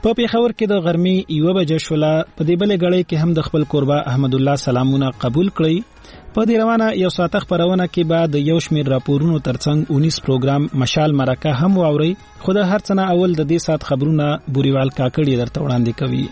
په پیښور کې د غرمې 1 بجې شوله. په دې بلې غړې کې هم د خپل قربا احمد الله سلامونه قبول کړی. په دې روانه یو ساعت خبرونه کې بعد یو شمیر راپورونو ترڅنګ 19 پروګرام مشال مرکه هم واوري. خو د هر څه نه اول د دې ساعت خبرونه بوريوال کاکړي درته وړاندې کوي.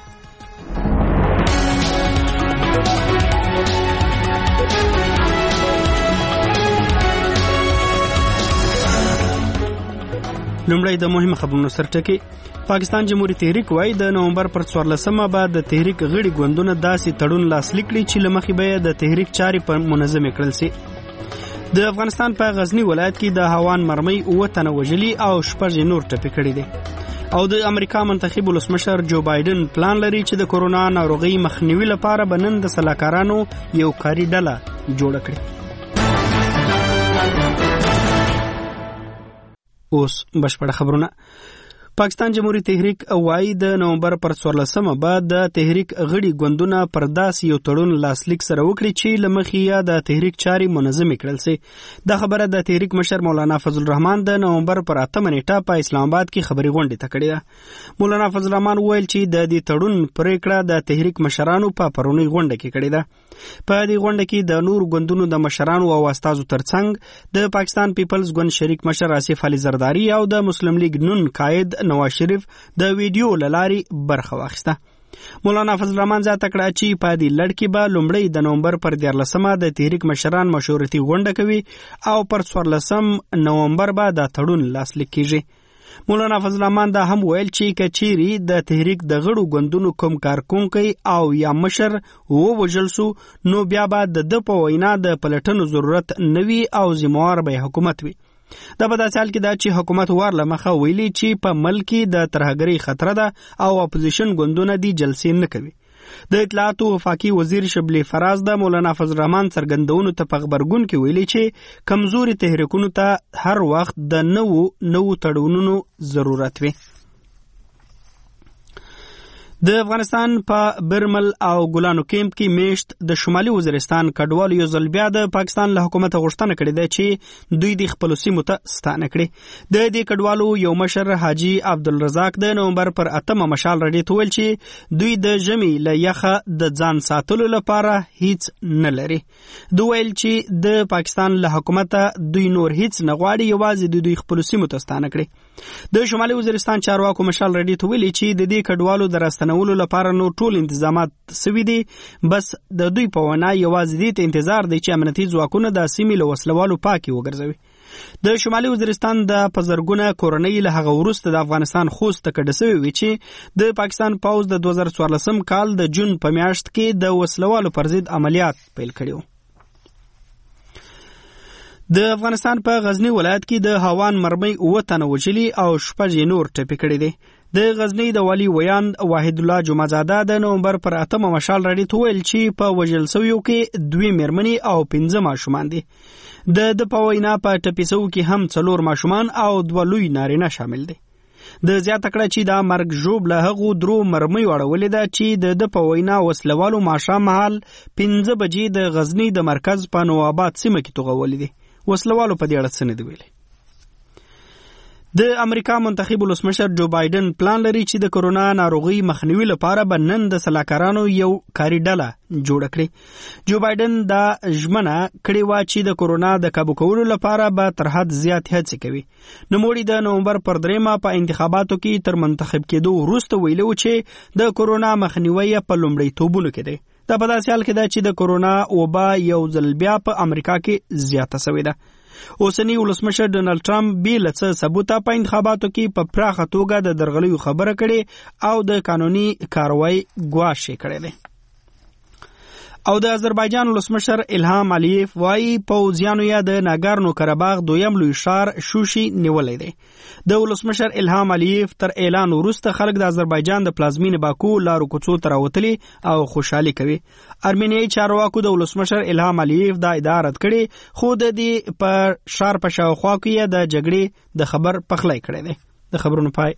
لومړی د مهمه خبرونو سرټکی. پاکستان جمهوریت تحریک وایي د نومبر پر 14مه بعد د تحریک غړي ګوندونه داسې تړون لاسلیک کړي چې لمخې به د تحریک چارې په منظمه کړل سي. د افغانستان په غزنی ولایت کې د هوان مرمۍ 9 تنه وژلي او 6 نور ټپي کړي دي. او د امریکا منتخب ولسمشر جو بایدن پلان لري چې د کورونا ناروغي مخنیوي لپاره بنن د سلاکارانو یو کاري ډله جوړ کړي. اوس بشپړ خبرونه. پاکستان جمهوریت تحریک وایي د نومبر پر 14مه بعد د تحریک غړي ګوندونه پر داس یو تړون لاسلیک سره وکړي چې لمخې د تحریک چارې منظم کړل سي. د خبره د تحریک مشر مولانا فضل الرحمن د نومبر پر 8 نیټه په اسلام آباد کې خبري غونډه تکړه ده. مولانا فضل الرحمن ویل چې د دې تړون پریکړه د تحریک مشرانو په پرونی غونډه کې کړې ده. په دې غونډه کې د نور ګوندونو د مشرانو او استادو ترڅنګ د پاکستان پیپلز ګوند شریک مشر آصف علي زرداری او د مسلم لیگ نون قائد نواز شریف د ویډیو للاري برخه واخیسته. مولانا فضل الرحمن ذات کړه چې په دې لړ کې به لومړی د نومبر پر 14مه د تحریک مشران مشورتي غونډه کوي او پر 14 نومبر به د تړون لاسلیک کیږي. مولانا فضل الرحمن دا هم ویل چې کچيري د تحریک د غړو ګوندونو کوم کارکونکي او یا مشر ووژل سو نو بیا به د په وینا د پلټنو ضرورت نوي او ذمہوار به حکومت وي. دا په داسې حال کې دا چې حکومت ورله مخه ویلي چې په ملک د ترهګرۍ خطر ده او اپوزیشن ګوندونه دي جلسې نه کوي. د اطلاعات او وفاقي وزیر شبلی فراز د مولانا فضل الرحمن څرګندونو ته په خبرګون کې ویلي چې کمزوري تحریکونو ته هر وخت د نو تړونونو ضرورت وي. د افغانستان په برمل او ګلانو کیمپ کې میشت د شمالي وزیرستان کډوالو یو ځل بیا د پاکستان له حکومت غوښتنه کړې ده چې دوی د خپل سیمو ته ستانه کړي. د دې کډوالو یو مشر حاجی عبدالرزاق د نومبر پر 8 مشال رډي تویل چې دوی د ژمي له یخه د ځان ساتلو لپاره هیڅ نه لري. دوی ویل چې د پاکستان له حکومت دوی نور هیڅ نه غواړي، یوازې د دوی خپل سیمو ته ستانه کړي. د شمالي وزیرستان چارواکو مشال رډي تویل چې د دې کډوالو د نولو لپاره نو ټول انتظامات سوي دي، بس د دوی په وینا یوازې دې ته انتظار دی چې امنیتي ځواکونه د سیمې له وسلوالو پاکي وګرځوي. د شمالي وزیرستان د پزرګونه کورنۍ له هغه وروسته د افغانستان خوست ته کډه سوی وي چې د پاکستان پوز د 2014 کال د جون په میاشت کې د وسلوالو پر ضد عملیات پیل کړي. د افغانستان په غزنی ولایت کې د هوان مرمۍ 9 تنه وژلي او 6 نور ټپي کړي دي. د غزنی د والی ویان واحد الله جمعزاده د نومبر پر 8 مشال رډي تویل چې په وژل سویو کې 2 مېرمنې او 15 ماشومان دي. د په وینا په ټپي سوو کې هم 4 ماشومان او 2 لوی نارینه شامل دي. د زیاته کړه چې دا مرګ ژوب له هغو 3 مرمۍ وړولې ده چې د په وینا وسلوالو ماښام مهال 15 بجې د غزنی د مرکز په نوآباد سیمه کې توغولې دي. وسلوالو په دې اړه څه نه دی ویلي. د امریکا منتخب ولسمشر جو بایدن پلان لري چې د کورونا ناروغي مخنیوي لپاره به نن د سلاکارانو یو کاري ډله جوړ کړي. جو بایدن دا ژمنه کړې وه چې د کورونا د کابو کولو لپاره به تر حد زیات هڅې کوي. نوموړي د نومبر پر 3 په انتخاباتو کې تر منتخب کېدو وروسته ویلي و چې د کورونا مخنیوي په لومړیتوبونو کې دی. دا په داسې حال کې ده چې د کورونا وبا یو ځل بیا په امریکا کې زیاته شوې ده. اوسنی ولسمشر ډونالد ټرمپ بیل څه ثبوت په انتخاباتو کې په پراخه توګه د درغلیو خبره کړي او د قانوني کاروایی ګواښ کړي دي. او د آذربایجان ولسمشر الهام علیف وايي پوځیانو یا د ناګارنو کراباغ دویم لوی ښار شوشي نیولې دی. د ولسمشر الهام علیف تر اعلان وروسته خلک د آذربایجان د پلازمینې باکو لارو کوڅو ته راوتلي او خوشحالي کوي. ارمینیایي چارواکو د ولسمشر الهام علیف دا ادعا رد کړې، خو د دې په ښار په شاوخوا کې د جګړې د خبر پخلی کړی دی. د خبرونو پای.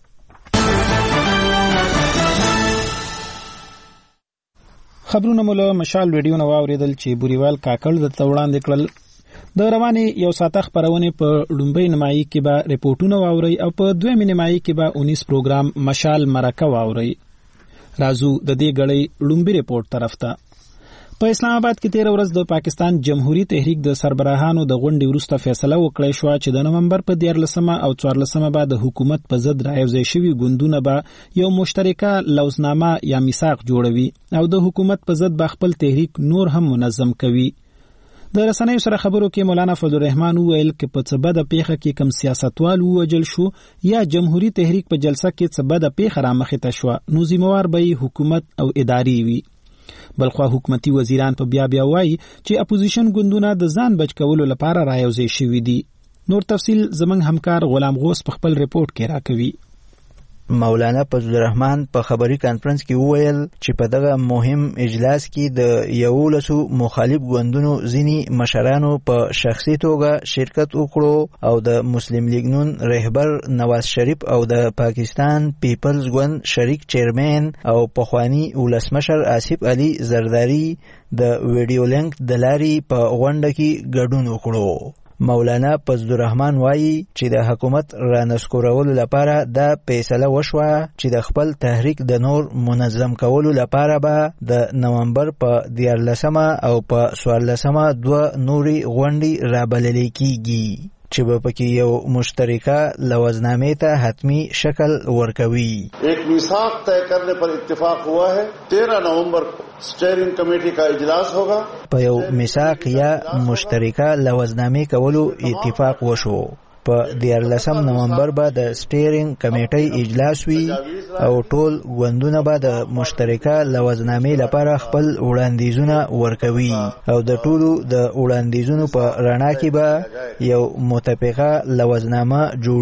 خبرونه مولا مشال ویډیو نو اوریدل چې بوريوال کاکړ د توړاندې کړل. د روانې یو ساعته خبرونه په لومبۍ نیمایي کې به ریپورتونه واوري او په دویمې نیمایي کې به 19 پروګرام مشال مرکه واوري. راځو د دې غړې لومبۍ ریپورت طرف ته. په اسلام آباد کې 13 ورځ د پاکستان جمهوریت تحریک د سربراهانو د غونډې وروسته فیصله وکړه شو چې د نومبر په 14 او 14 به د حکومت په ضد رايوځای شوی ګوندونه به یو مشترکه لوزنامه یا میثاق جوړوي او د حکومت په ضد به خپل تحریک نور هم منظم کوي. د رسنیو سره خبرو کې مولانا فضل الرحمن وویل چې په څه بده پیښه کې کم سیاستوال ووجل شو یا جمهوریت تحریک په جلسه کې څه بده پیښه رامخې ته شو نو ذمہوار به حکومت او ادارې وي. بلخوا حکومتي وزیران په بیا وایي چې اپوزیشن ګوندونه د ځان بچ کولو لپاره رايوځای شوي دي. نور تفصیل زمنګ همکار غلام غوث په خپل ریپورت کې راکوي. مولانا فضل الرحمن په خبري کانفرنس کې وویل چې په دغه مهم اجلاس کې د 11 مخالف ګوندونو ځینی مشرانو په شخصي توګه شرکت وکړو او د مسلم لیگ نون رهبر نواز شریف او د پاکستان پیپلز ګوند شریک چیرمن او پخوانی ولسمشر آصف علي زرداری د ویډیو لینک د لاري په غونډه کې ګډون وکړو. مولانا فضل الرحمن وایي چې د حکومت رانسکورولو لپاره دا فیصله وشوه چې د خپل تحریک د نور منظم کولو لپاره به د نومبر په 14 او په 14 دوه نوري غونډې رابلل کیږي چې په کې یو مشترکه لوزنامه ته حتمی شکل ورکوي. ایک میثاق طے کرنے پر اتفاق ہوا ہے. 13 نومبر کو اسٹیئرنگ کمیٹی کا اجلاس ہوگا. په یو میثاق یا مشترکه لوزنامه کولو اتفاق وشو. په 14 نومبر به د سټیرینګ کمیټې اجلاس وی او ټول ګوندونه به د مشترکه لوزنامې لپاره خپل وړاندیزونه ورکوي او د ټولو د وړاندیزونو په رڼا کې به یو متفقه لوزنامه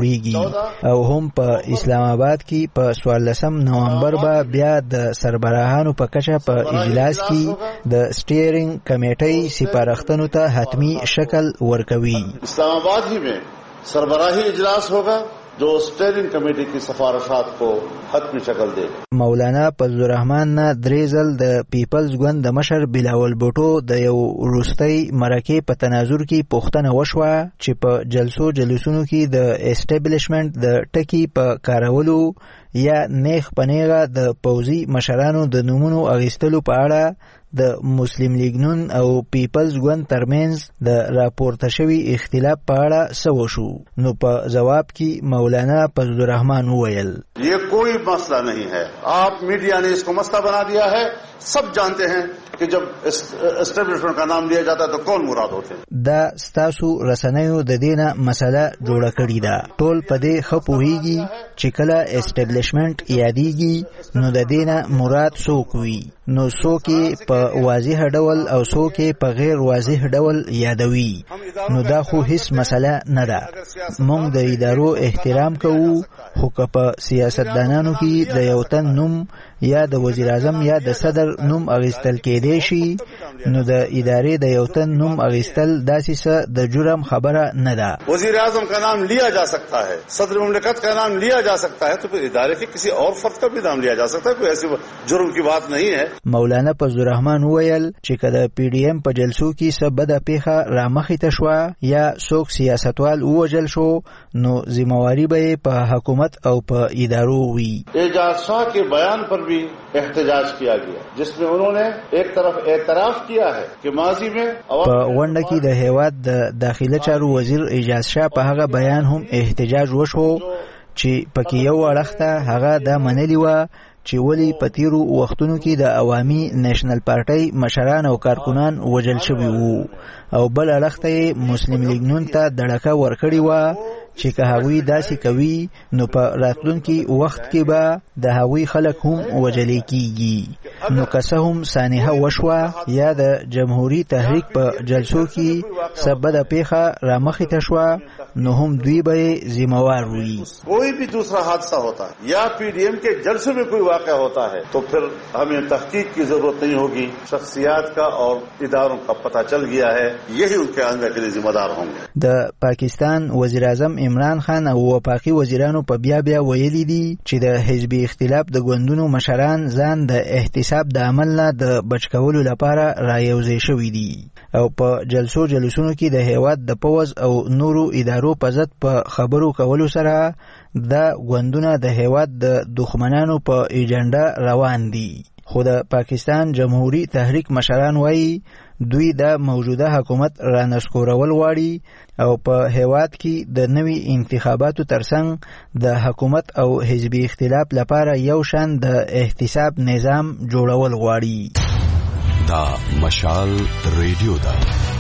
جوړیږي او هم په اسلام آباد کې په 14 نومبر به بیا د سربراهانو په کچه په اجلاس کې د سټیرینګ کمیټې سپارښتنو ته حتمی شکل ورکوي. اسلام آباد ہی میں سربراہی اجلاس ہوگا جو اسٹیئرنگ کمیٹی کی سفارشات کو حتمی شکل دے. مولانا فضل الرحمن نه دریزل د پیپلز ګوند د مشر بلاول بوټو د یو وروستۍ مرکې په تناظر کې پوښتنه وشوه چې په جلسونو کې د اسټابلیشمنت د ټکی په کارولو یا نیغ پنیغه د پوځي مشرانو د نومونو اغیستلو په اړه د مسلم لیگ نون او پیپلز ګوند ترمنځ د راپورته شوی اختلاف په اړه څه وشو. نو په جواب کې مولانا فضل الرحمن وویل یہ کوئی مسئلہ نہیں ہے. آپ میڈیا نے اس کو مسئلہ بنا دیا ہے. سب جانتے ہیں کہ جب اسٹیبلشمنٹ کا نام لیا جاتا ہے تو کون مراد ہوتے ہیں. دا ستاسو رسنیو د دینه مسله جوړه کړی ده. ټول په دې خپوهیږي چې کله اسټیبلشمنت یادېږي نو د دینه مراد څوک وي. نو څوک په واضح ډول او څوک په غیر واضح ډول یادوي. نو دا خو هیڅ مسله نه ده. موږ د ادارو احترام کوو خو که په سیاستدانانو کې د یو تن نوم یا د وزیر اعظم یا د صدر نوم اغیستل کېدی شي نو د ادارې د یو تن نوم اغیستل داسې څه د جرم خبره نه ده. وزیر اعظم کا نام لیا جا سکتا ہے, صدر مملکت کا نام لیا جا سکتا ہے, تو پھر ادارے کے کسی اور فرد کا بھی نام لیا جا سکتا ہے. کوئی ایسی جرم کی بات نہیں ہے. مولانا فضل الرحمن وویل چې کله پی ډی ایم په جلسو کې څه بده پیښه رامخې ته شوه یا څوک سیاستوال ووجل شو نو ذمہواری به په حکومت او په ادارو وي. اعجاز شاہ کے بیان پر بھی احتجاج کیا گیا جس میں انہوں نے ایک طرف اعتراف کیا ہے کہ ماضی میں په غونډه کې د هیواد د داخله چارو وزیر اعجاز شاه په هغه بیان هم احتجاج وشو چې پکې یو اړخته هغه دا منلی و چې ولی په تیرو وختونو کې د عوامي نېشنل پارټۍ مشران او کارکونان وژل شوي وو او بل اړخته مسلم لیگ نون ته دړکه ورکړې وه چې که هغوی داسې کوي نو په راتلونکي وخت کې به د هغوی خلک هم وژل کیږي. نو که څه هم سانحه وشوه یا د جمهوری تحریک په جلسو کې څه بده پیښه رامخې ته شوه نو هم دوی به ذمہوار وي. کوئی بھی دوسرا حادثہ ہوتا ہے یا پی ڈی ایم کے جلسے میں کوئی واقعہ ہوتا ہے تو پھر ہمیں تحقیق کی ضرورت نہیں ہوگی. شخصیات کا اور اداروں کا پتہ چل گیا ہے, یہی ان کے آئندہ کے لیے ذمہ دار ہوں گے. د پاکستان وزیر اعظم عمران خان او وفاقي وزیرانو په بیا ویلي دي چې د حزبي اختلاف د ګوندونو مشران ځان د احتساب احتساب د عمل نه د بچ کولو لپاره رايوځای شوي دي او په جلسونو کې د هیواد د پوز او نورو ادارو په ضد په خبرو کولو سره دا ګوندونه د هیواد د دښمنانو په ایجنډا روان دي. خو د پاکستان جمهوری تحریک مشران وایي دوی د موجوده حکومت را نسکورول غواړي او په هیواد کې د نوي انتخاباتو ترڅنګ د حکومت او حزبي اختلاف لپاره یو شان د احتساب نظام جوړول غواړي. دا مشال ریډیو دا.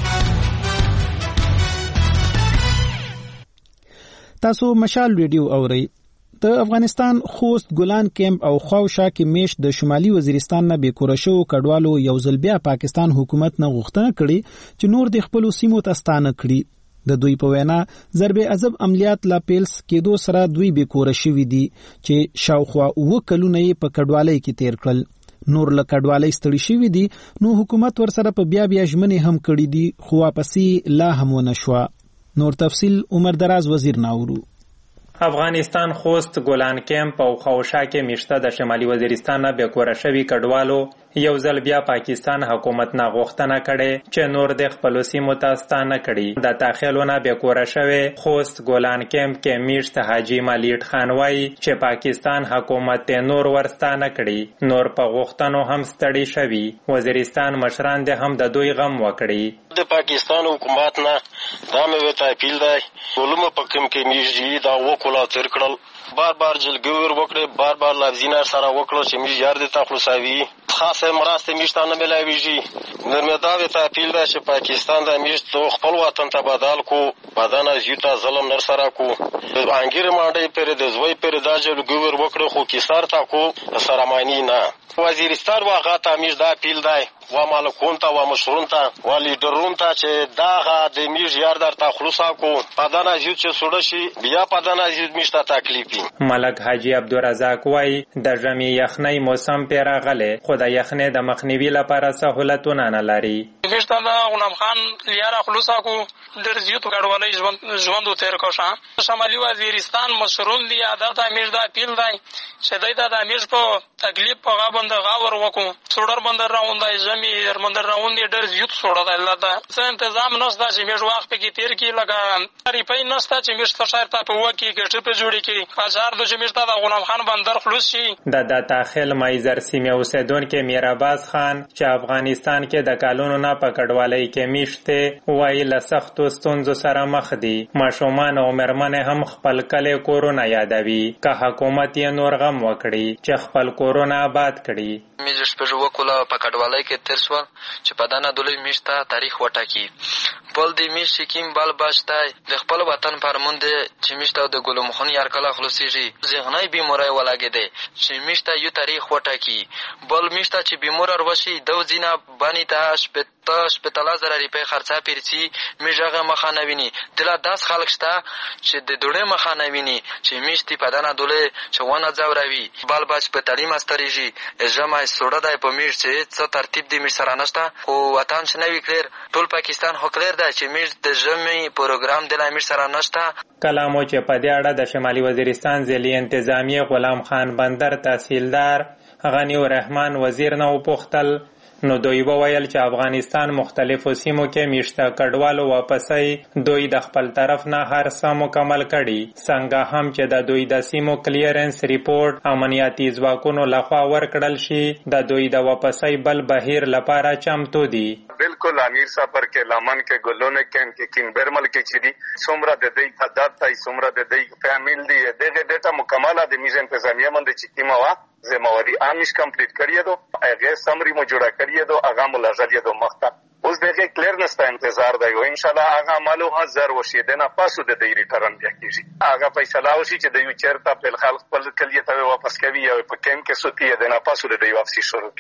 تاسو مشال ریډیو اورئ. د افغانستان خوست ګلان کیمپ او خواوشا کې میش د شمالي وزیرستان نه بیکوره شو کډوالو یو ځل بیا پاکستان حکومت نه غوښتنه کړې چې نور د خپل سیمو ته ستانه کړي. د دوی په وینا ضرب عذاب عملیات لا پیلس کېدو سره دوی بیکوره شوي دي چې شاوخوا 9 کلونه یې په کډوالۍ کې تیر کړل. نور له کډوالۍ ستړي شوي دي نو حکومت ورسره په بیا ژمنې هم کړي دي خو واپسې لا هم ونه شوه. نور تفصیل عمر دراز وزیر ناورو. افغانستان خوست ګلان کیمپ او خوشا کې میشته د شمالي وزیرستان نه بیکوره شوي کډوالو یو ځل بیا پاکستان حکومت نه غوښتنه کړې چې نور د خپل سیمو ته ستانه کړي. د تاخیلونه بیکوره شوی خوست ګلان کیمپ کې میشته حاجی مالیټ خان وایي چې پاکستان حکومت نور ورستانه کړي. نور په غوښتنو هم ستړي شوي. وزیرستان مشران د هم د دوی غم وکړي. د پاکستان حکومت نه دا مې وته اپیل دی ولوم په کوم کې میږي دا وکولا تر کړل بار جلګور وکړي بار لفظینا سره وکړو چې میږي یار د تخلصاوي خاصه مراسته میشتانه ملاویږي. نرمدا وته اپیل دی چې پاکستان د میشت خپل وطن ته بدل کو بدن از یوتا ظلم نر سره کو انګیر ماډي پر د زوی پر دا جلګور وکړو خو کیسار تا کو سرمانی نه وزیرستان واغه ته میش دا اپیل دی و مالکون ته و مشرون ته و لیډرون ته چې داغه د میش یار در تخلصا کو بدن از یوت چې سوډ شي بیا بدن از یوت میشته تکلیفي. ملک حاجی عبدالرزاق وای د ژمي یخنۍ موسم پیراغله خو د یخنۍ د مخنیوي لپاره سہولتونه نه لري. میشته دا غلام خان یار خلصا کو در زیوت غړولې ژوند تیر کوشه. شمالي وزیرستان مشرون دی عادت میش دا اپیل دی چې دای دا میش په تکلیف په غابند غاور وکړو سوډر بندر راوندای زمي درمندر راوندې ډېر زیات سوډه دی الله ته څه تنظیم نشته چې میش وخت په کې تیر کی لګا ریپای نشته چې میش شهر ته په وکی کې په جوړی کې هزار د میش ته د غلام خان بندر خلوص شي. د داخل مایزر سیمه اوسیدونکو میراباز خان چې افغانستان کې د کالونو نه په کډوالۍ کې میشته وایي له سختو ستونزو سره مخ دي. ماشومان او مېرمنې هم خپل کلی کورونه یادوي که حکومت یې نور غم وکړي چې خپل کورونه آباد کړي. میز شپږ وکولا په کډوالۍ کې تیر شول چې په دانه دولې میشته تاریخ وټاکي بل د میش کیم بل باشتای د خپل وطن پرمند چې میشته د ګلو مخون یار کله خلاصيږي ذهني بیماری ولاګیده چې میشته یو تاریخ وټاکي بل میشته چې بیمار وروشي د زینا بانی ته شپتلا زره ریپې خرڅه پیرچی میژغه مخانویني دلا داس خلک شته چې د دوړې مخانویني چې میشتي په دانه دولې چې ونه ځوروي بل بچ په تعلیم استریږي جمع سوډه دای په میش چې څه ترتیب دی میش سره نشته او وطن چې نوی کلیر ټول پاکستان هو کلیر دی چې میش د جمعي پروګرام د میش سره نشته. کلامو چې په دې اړه د شمالي وزیرستان ځلي انتظامیه غلام خان بندر تحصیلدار غنی الرحمن وزیر نه وپوښتل نو دوی وویل چې افغانستان مختلفو سیمو کې میشته کډوالو واپسې دوی د خپل طرف نه هر څه مکمل کړي څنګه هم چې د دوی د سیمو کلیرنس ریپورت امنیتي ځواکونو لخوا ورکړل شي د دوی د واپسۍ بل بهیر لپاره چمتو دي. بالکل امیر صاحب پر کې لمن کې ګلونه کې کینبرمل کې چې دي څومره د دې تعداد ته څومره د دې فامیل دی د ډیټا مکمله د میز انتظامیه باندې چې کیما وا زمواري امیش کمپلیټ کړی دو هغه سمری مو جوړه کړی دو هغه ملازمه دو مخته اوس دغه کلیرنس ته انتظار دی او ان شاء الله هغه عملو هزار وشي دنه پاسو د دې ریټرن بیا کیږي هغه فیصله وشي چې د یو چرته په خلک خپل کلیه ته واپس کوي او په کم کې سوتي دنه پاسو د دې واپسی شروع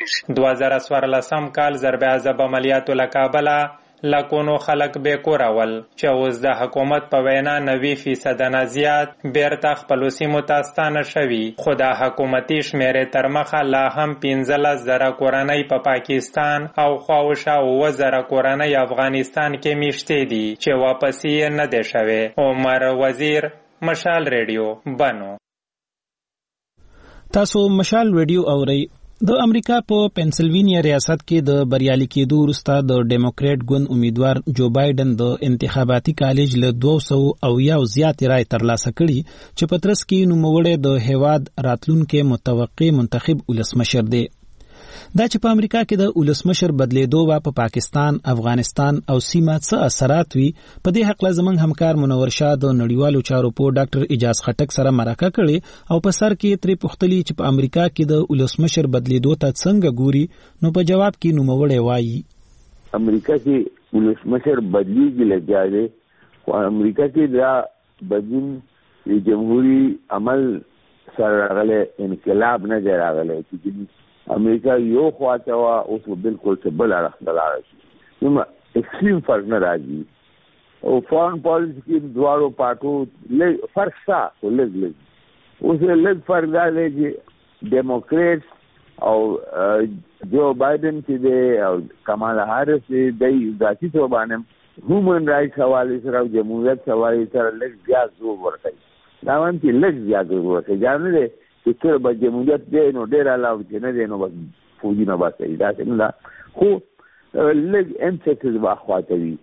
کیږي. 2014 کال ضرب عذاب عملیاتو لکابلا لکونو خلق بیکوره ول چې اوس د حکومت په وینا 90% نه زیات بیرته خپل سیمو ته ستانه شوي خو د حکومتي شمیرې تر مخه لا هم 15,000 کورنۍ په پاکستان او خواوشا 9,000 کورنۍ افغانستان کې میشته دي چې واپس یې نه دي شوي. عمر وزیر مشال ریډیو بنو. تاسو مشال ریډیو اورئ. د امریکا په پنسلوینیا ریاست کې د بریالي کېدو وروسته د ډیموکریټ ګوند امیدوار جو بایدن د انتخاباتي کالج له 200 او یا زیات رای ترلاسه کړي چې په ترڅ کې نوموړی د هیواد راتلونکي متوقع منتخب ولسمشر دی. دا چې په امریکا کې د ولسمشر بدلیدو په پاکستان، افغانستان او سیمه څه اثرات وي، په دې حق لازمنګ همکار منور شاه د نړیوالو چارو په ډاکټر اجاز خټک سره مرکه کړي او په سر کې ترې پوښتلي چې په امریکا کې د ولسمشر بدلیدو ته څنګه ګوري. نو په جواب کې نوموړی وایي امریکا کې ولسمشر بدلیږي لګیاږي، خو امریکا کې دا بدلون د جمهوریت عمل سره راغلی انقلاب نه دی راغلی چې امریکا یو خواته وا اوس بالکل څه بل اړخ ته لاړ شي. نو ایکستریم فرق نه راځي او فارن پالیسی کې دواړو پارټو فرق شته، خو لږ اوس لږ فرق دا دی چې ډیموکریټ او جو بایدن چې دی او کمالا هاریس دی ذاتي توګه باندې هیومن رائټس حوالې سره او جمهوریت حوالې سره لږ زیات زور ورکوي. دا باندې چې لږ زیات زور ورکوي دا نه دی چې کله به جمهوریت دی نو ډېر علاوه چې نه دی نو بس فوجي نه باسي، داسې نه ده. خو لږ امسیسز به خواته وي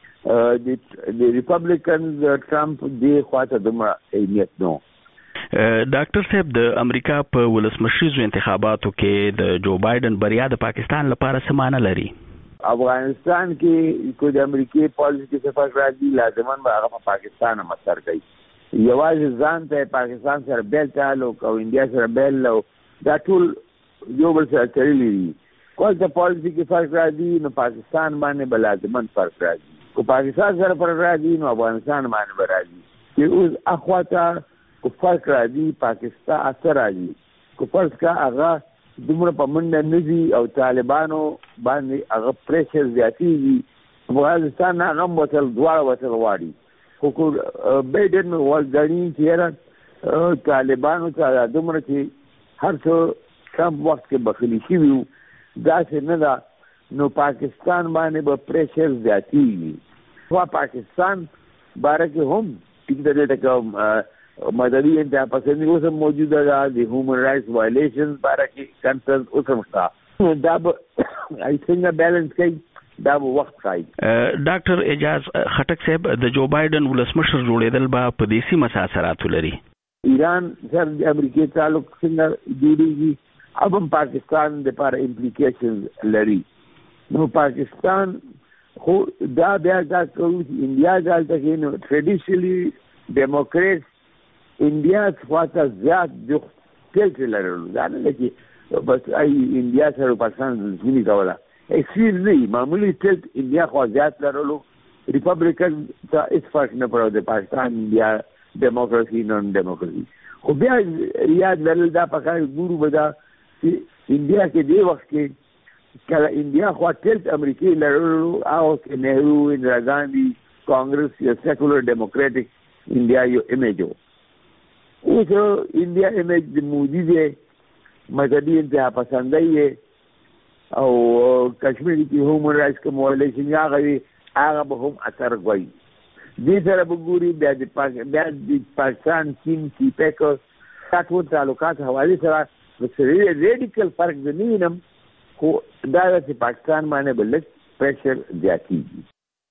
د ریپبلیکنز ټرمپ دې خواته دومره اهمیت نه. ډاکټر صاحب د امریکا په ولسمشریزو انتخاباتو کې د جو بایدن بریا د پاکستان لپاره څه معنی لري؟ افغانستان کې کوم د امریکای پالیسي کې څه فرق راځي لازمان به هغه په پاکستان هم اثر کوي. یوازې ځان ته پاکستان سره بیل تعلق او انډیا سره بیل او دا ټول یو بل سره تړلي دي. کوم د پالیسي کې فرق راځي نو پاکستان باندې به لازمان فرق راځي، کو پاکستان سره فرق راځي نو افغانستان باندې به راځي. چې اوس اخواته کو فرق راځي پاکستان اثر راځي، کو فرق کا هغه دومره په منډه نه دي او طالبانو باندې هغه پریشر زیاتېږي. افغانستان هغه وتل دواړه وتل غواړي، خو بایدن ولګنی چې طالبانو ته دومره چې هر څه کم وخت کې بخیلی شوي وو داسې نه ده، نو پاکستان باندې به پریشر زیاتېږي. خو پاکستان باره کې هم ټیک د دې ټکه مدني انتها پسندي اوس هم موجوده ده، د هیومن رائټس وایلیشنز باره کې کنسرن اوس هم شته. دا به آی څنګه بیلنس کوي دا به وخت ښایي. ډاکټر اجاز خټک صاحب د جو بایدن ولسمشر جوړېدل به په دې سیمه څه اثرات ولري؟ ایران سره د امریکای تعلق څنګه جوړېږي او هم پاکستان دپاره امپلیکیشنز لري. نو پاکستان خو دا بیا دا کوي چې انډیا دلته کې نو ټریډیشنلي ډیموکریټ انډیا خواته زیات ټلټ لرلو، دا نه ده چې بس انډیا سره پاکستان دښمني کوله، ایکسیز نه معمولی ټلټ انډیا خوا زیات لرلو. ریپبلیکن ته هېڅ فرق نه پرو د پاکستان انډیا ډیموکراسي نن ډیموکراسي. خو بیا یاد لرل دا پکار ګورو به دا چې انډیا کې دې وخت کې کله انډیا خوا ټلټ امریکای لرلو او کې نهرو، اندرا ګاندي، کانګرس یا سیکولر ډیموکریټک انډیا یو ایمیج و. اوس انډیا ایمیج د مودي دی، مذهبي انتها پسندی او کشمیر کې هیومن رائټس کوم وایلیشن هغه به هم اثر کوي. دې سره به ګوري بیا د پاکستان چین سیپیک ټول تعلقات حوالې سره ریډیکل فرق نه وینم، خو دا چې پاکستان باندې به لږ پریشر زیاتېږي.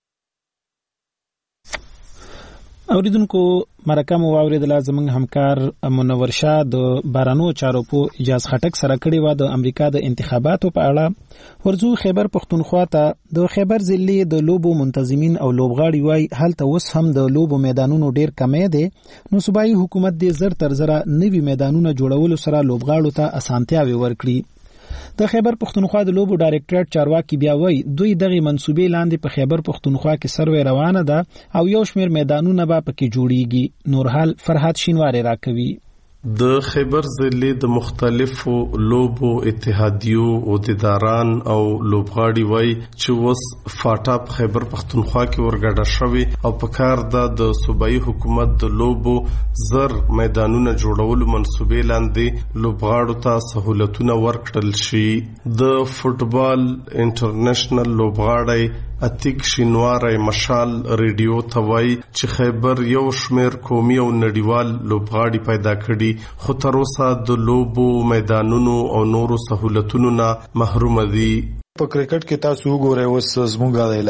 اوریدونکو مرکه مو واوریدله زموږ همکار منور شاه د بارانو چارو په اجاز خټک سره کړې وه د امریکا د انتخاباتو په اړه. ورځو خیبر پښتونخوا ته د خیبر ضلع د لوبو منتظمین او لوبغاړي وایي هلته اوس هم د لوبو میدانونو ډیر کمی دی، نو صوبایي حکومت دې زر تر زره نوي میدانونه جوړولو سره لوبغاړو ته اسانتیاوې ورکړي. د خیبر پښتونخوا د لوبو ډایرکټریټ چارواکي بیا وایي دوی دغه منسوبې لاندې په خیبر پښتونخوا کې سروې روانه ده او یو شمېر میدانونه به پکې جوړیږي. نورحال فرحات شینواری راکوي. د خیبر ضلع د مختلفو لوبو اتحادیو عہدیداران او لوبغاړي وایي چې اوس فاټا په خیبر پښتونخوا کې ورګډه شوې او په کار ده د صوبایي حکومت د لوبو زر میدانونه جوړولو منصوبې لاندې لوبغاړو ته سهولتونه ورکړل شي. د فوټبال انټرنیشنل لوبغاړی اتیک شینواری مشال ریډیو توای چې خیبر یو شمیر قومي او نړیوال لوبغاړي پیدا کړي خو تر اوسه د لوبو میدانونو او نورو سہولتونو نه محروم دي. په کرکټ کې تاسو وګورئ اوس زموږ د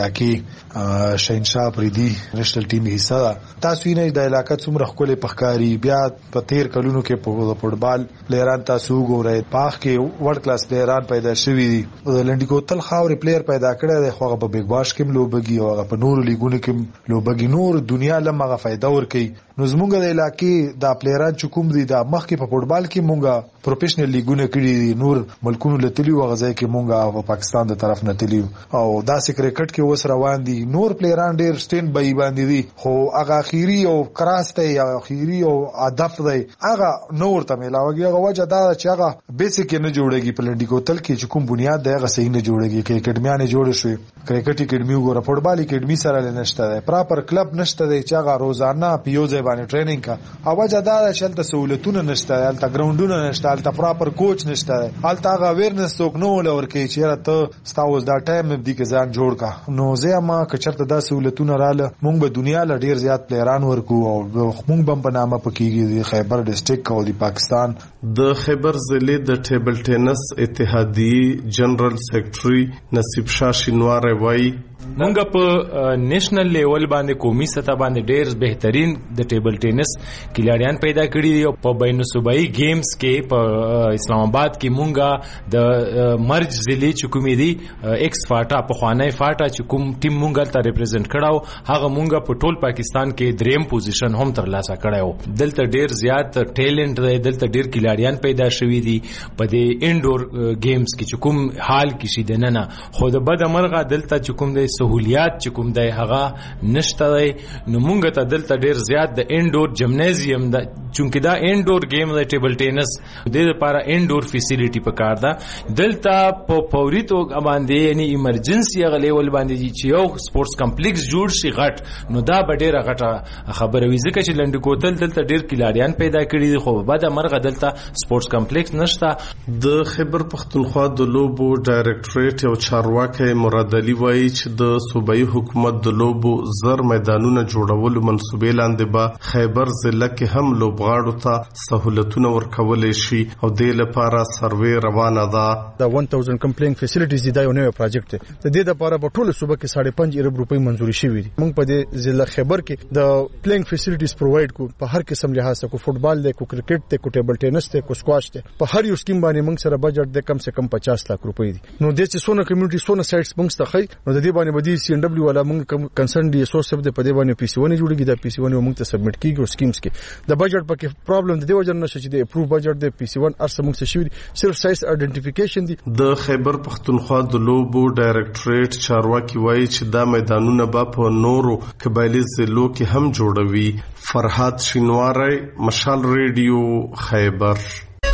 علاقې شهنشاه افریدي نېشنل ټیم حصہ ده. تاسو یې نه د علاقې څومره ښکلې پخکاری بیا په 13 کلونو کې په فوټبال پلیران تاسو وګورئ پاخ کې ورډ کلاس پلیران پیدا شوي دي. د لنډي کوتل خاوري پلیر پیدا کړی دی خو هغه په بیگ باش کې لوبګي او هغه په نورو لیګونو کې لوبګي نور دنیا لمغه فائدہ ورکوي. نو زموږ د علاقې د پلیران چې کوم دي د مخکې په فوټبال کې مونږه پروفیشنل لیګونه کړي دي نور ملکونو لتلی وغځي کې مونږه په پاکستان د طرف نه تلیو او داسې کرکټ کې وس روان دي نور پلیران ډیر سټین بای باندې دي خو هغه اخیری او کراسته یا اخیری او هدف دی هغه نور ته ملاوي هغه وجه دا چې هغه بیسیک نه جوړيږي په لنډي کوتل کې چې کوم بنیاد دی هغه صحیح نه جوړيږي کې اکیډمیانه جوړ شوی کرکټ اکیډمي وګوره فوټبال اکیډمي سره نشته دی پراپر کلب نشته دی چې هغه روزانه پیوځي باندې ټریننګ کا او وجه دا چې تل سہولتونه نشته الته ګراوندونه نشته الته پراپر کوچ نشته الته هغه اویرنس څوک نو لور کې چې ته ستاوز دا ټایم دی کې ځان جوړ کا نو زما کچرته دا سہولتونه رااله مونږ به دنیا له ډیر زیات پلیران ورکو او مونږ بم په نامه پکېږي د خیبر ډسټریکټ او د پاکستان. د خیبر ضلع د ټیبل ټینس اتحادیې جنرال سیکریټري نصیب شاه شینواری وایي مونږ په نېشنل لیول باندې قومي سطح باندې ډېر بهترین د ټیبل ټینس کھلاڑیان پیدا کړي دي او په بین الصوبایي گیمز کې په اسلام آباد کې مونږ د مرج ضلع چې کومې دي ایکس فاټا په خوانای فاټا چې کوم ټیم مونږ ته ریپرزینټ کړاو هغه مونږ په ټول پاکستان کې دریم پوزیشن هم ترلاسه کړو. دلته ډېر زیات ټیلنټ دی دلته ډېر کھلاڑیان پیدا شوي دي په دې انډور گیمز کې چې کوم حال کې شي دننه خو د بد مرغه دلته چې کوم دی سہولیات چې کوم دی هغه نشته دی نو مونږ ته دلته ډیر زیات د انډور جمنازیم دا چونکه دا انډور گیم دی ټیبل ټینس د لپاره انډور فیسیلیټي پکار ده دلته په فوري توګه باندې یعنی ایمرجنسي غلیول باندې چې یو سپورتس کمپلیکس جوړ شي غټ نو دا به ډیره غټه خبره وي ځکه چې لنډ کوتل دلته ډیر کلاډیان پیدا کړي دي خو بعد مرغه دلته سپورتس کمپلیکس نشته. د خیبر پختونخوا د لوبو ډایریکټریټ یو چارواکي مراد علي وایي چې د صوبایي حکومت د لوبو زر میدانونه جوړولو منصوبې لاندې به خیبر ضلع کې هم لوبغاړو ته سہولتونه ورکول شي او د لپاره سروې روانه ده. د 1000 کمپلینګ فیسیلیټیز دی یو نوې پروجیکټ دی د دې لپاره په ټوله صوبه کې 5.5 ارب روپۍ منزوري شوې دي. موږ په دې ضلع خیبر کې د پلینګ فیسیلیټیز پرووایډ کو په هر قسم لحاظ کو فوټبال دی کو کرکټ دی کو ټیبل ټینس دی کو سکواش دی په هر یو سکیم باندې موږ سره بجټ دی کم سے کم 50 لک روپۍ دي. نو د چې سونه کمیونټي سونه سایټس موږ ته خي نو د دې باندې بدی سی ان ډبلیو والا موږ کنسرن ډي اس او سب د پدې باندې پی سی ونه جوړیږي د پی سی ونه موږ ته سبمټ کیږي او سکیمز کې د بجټ پکې پرابلم د دې وجه نه شي د اپروو بجټ د پی سی ون ارسه موږ ته شوی صرف سایز آئیډنټیفیکیشن دي. د خیبر پختونخوا د لوبو ډایریکټریټ چارواکي وایي چې دا میدانونه به په نورو قبایلی ضلعو کې هم جوړوي. فرحات شینواری مشال ریډیو خیبر.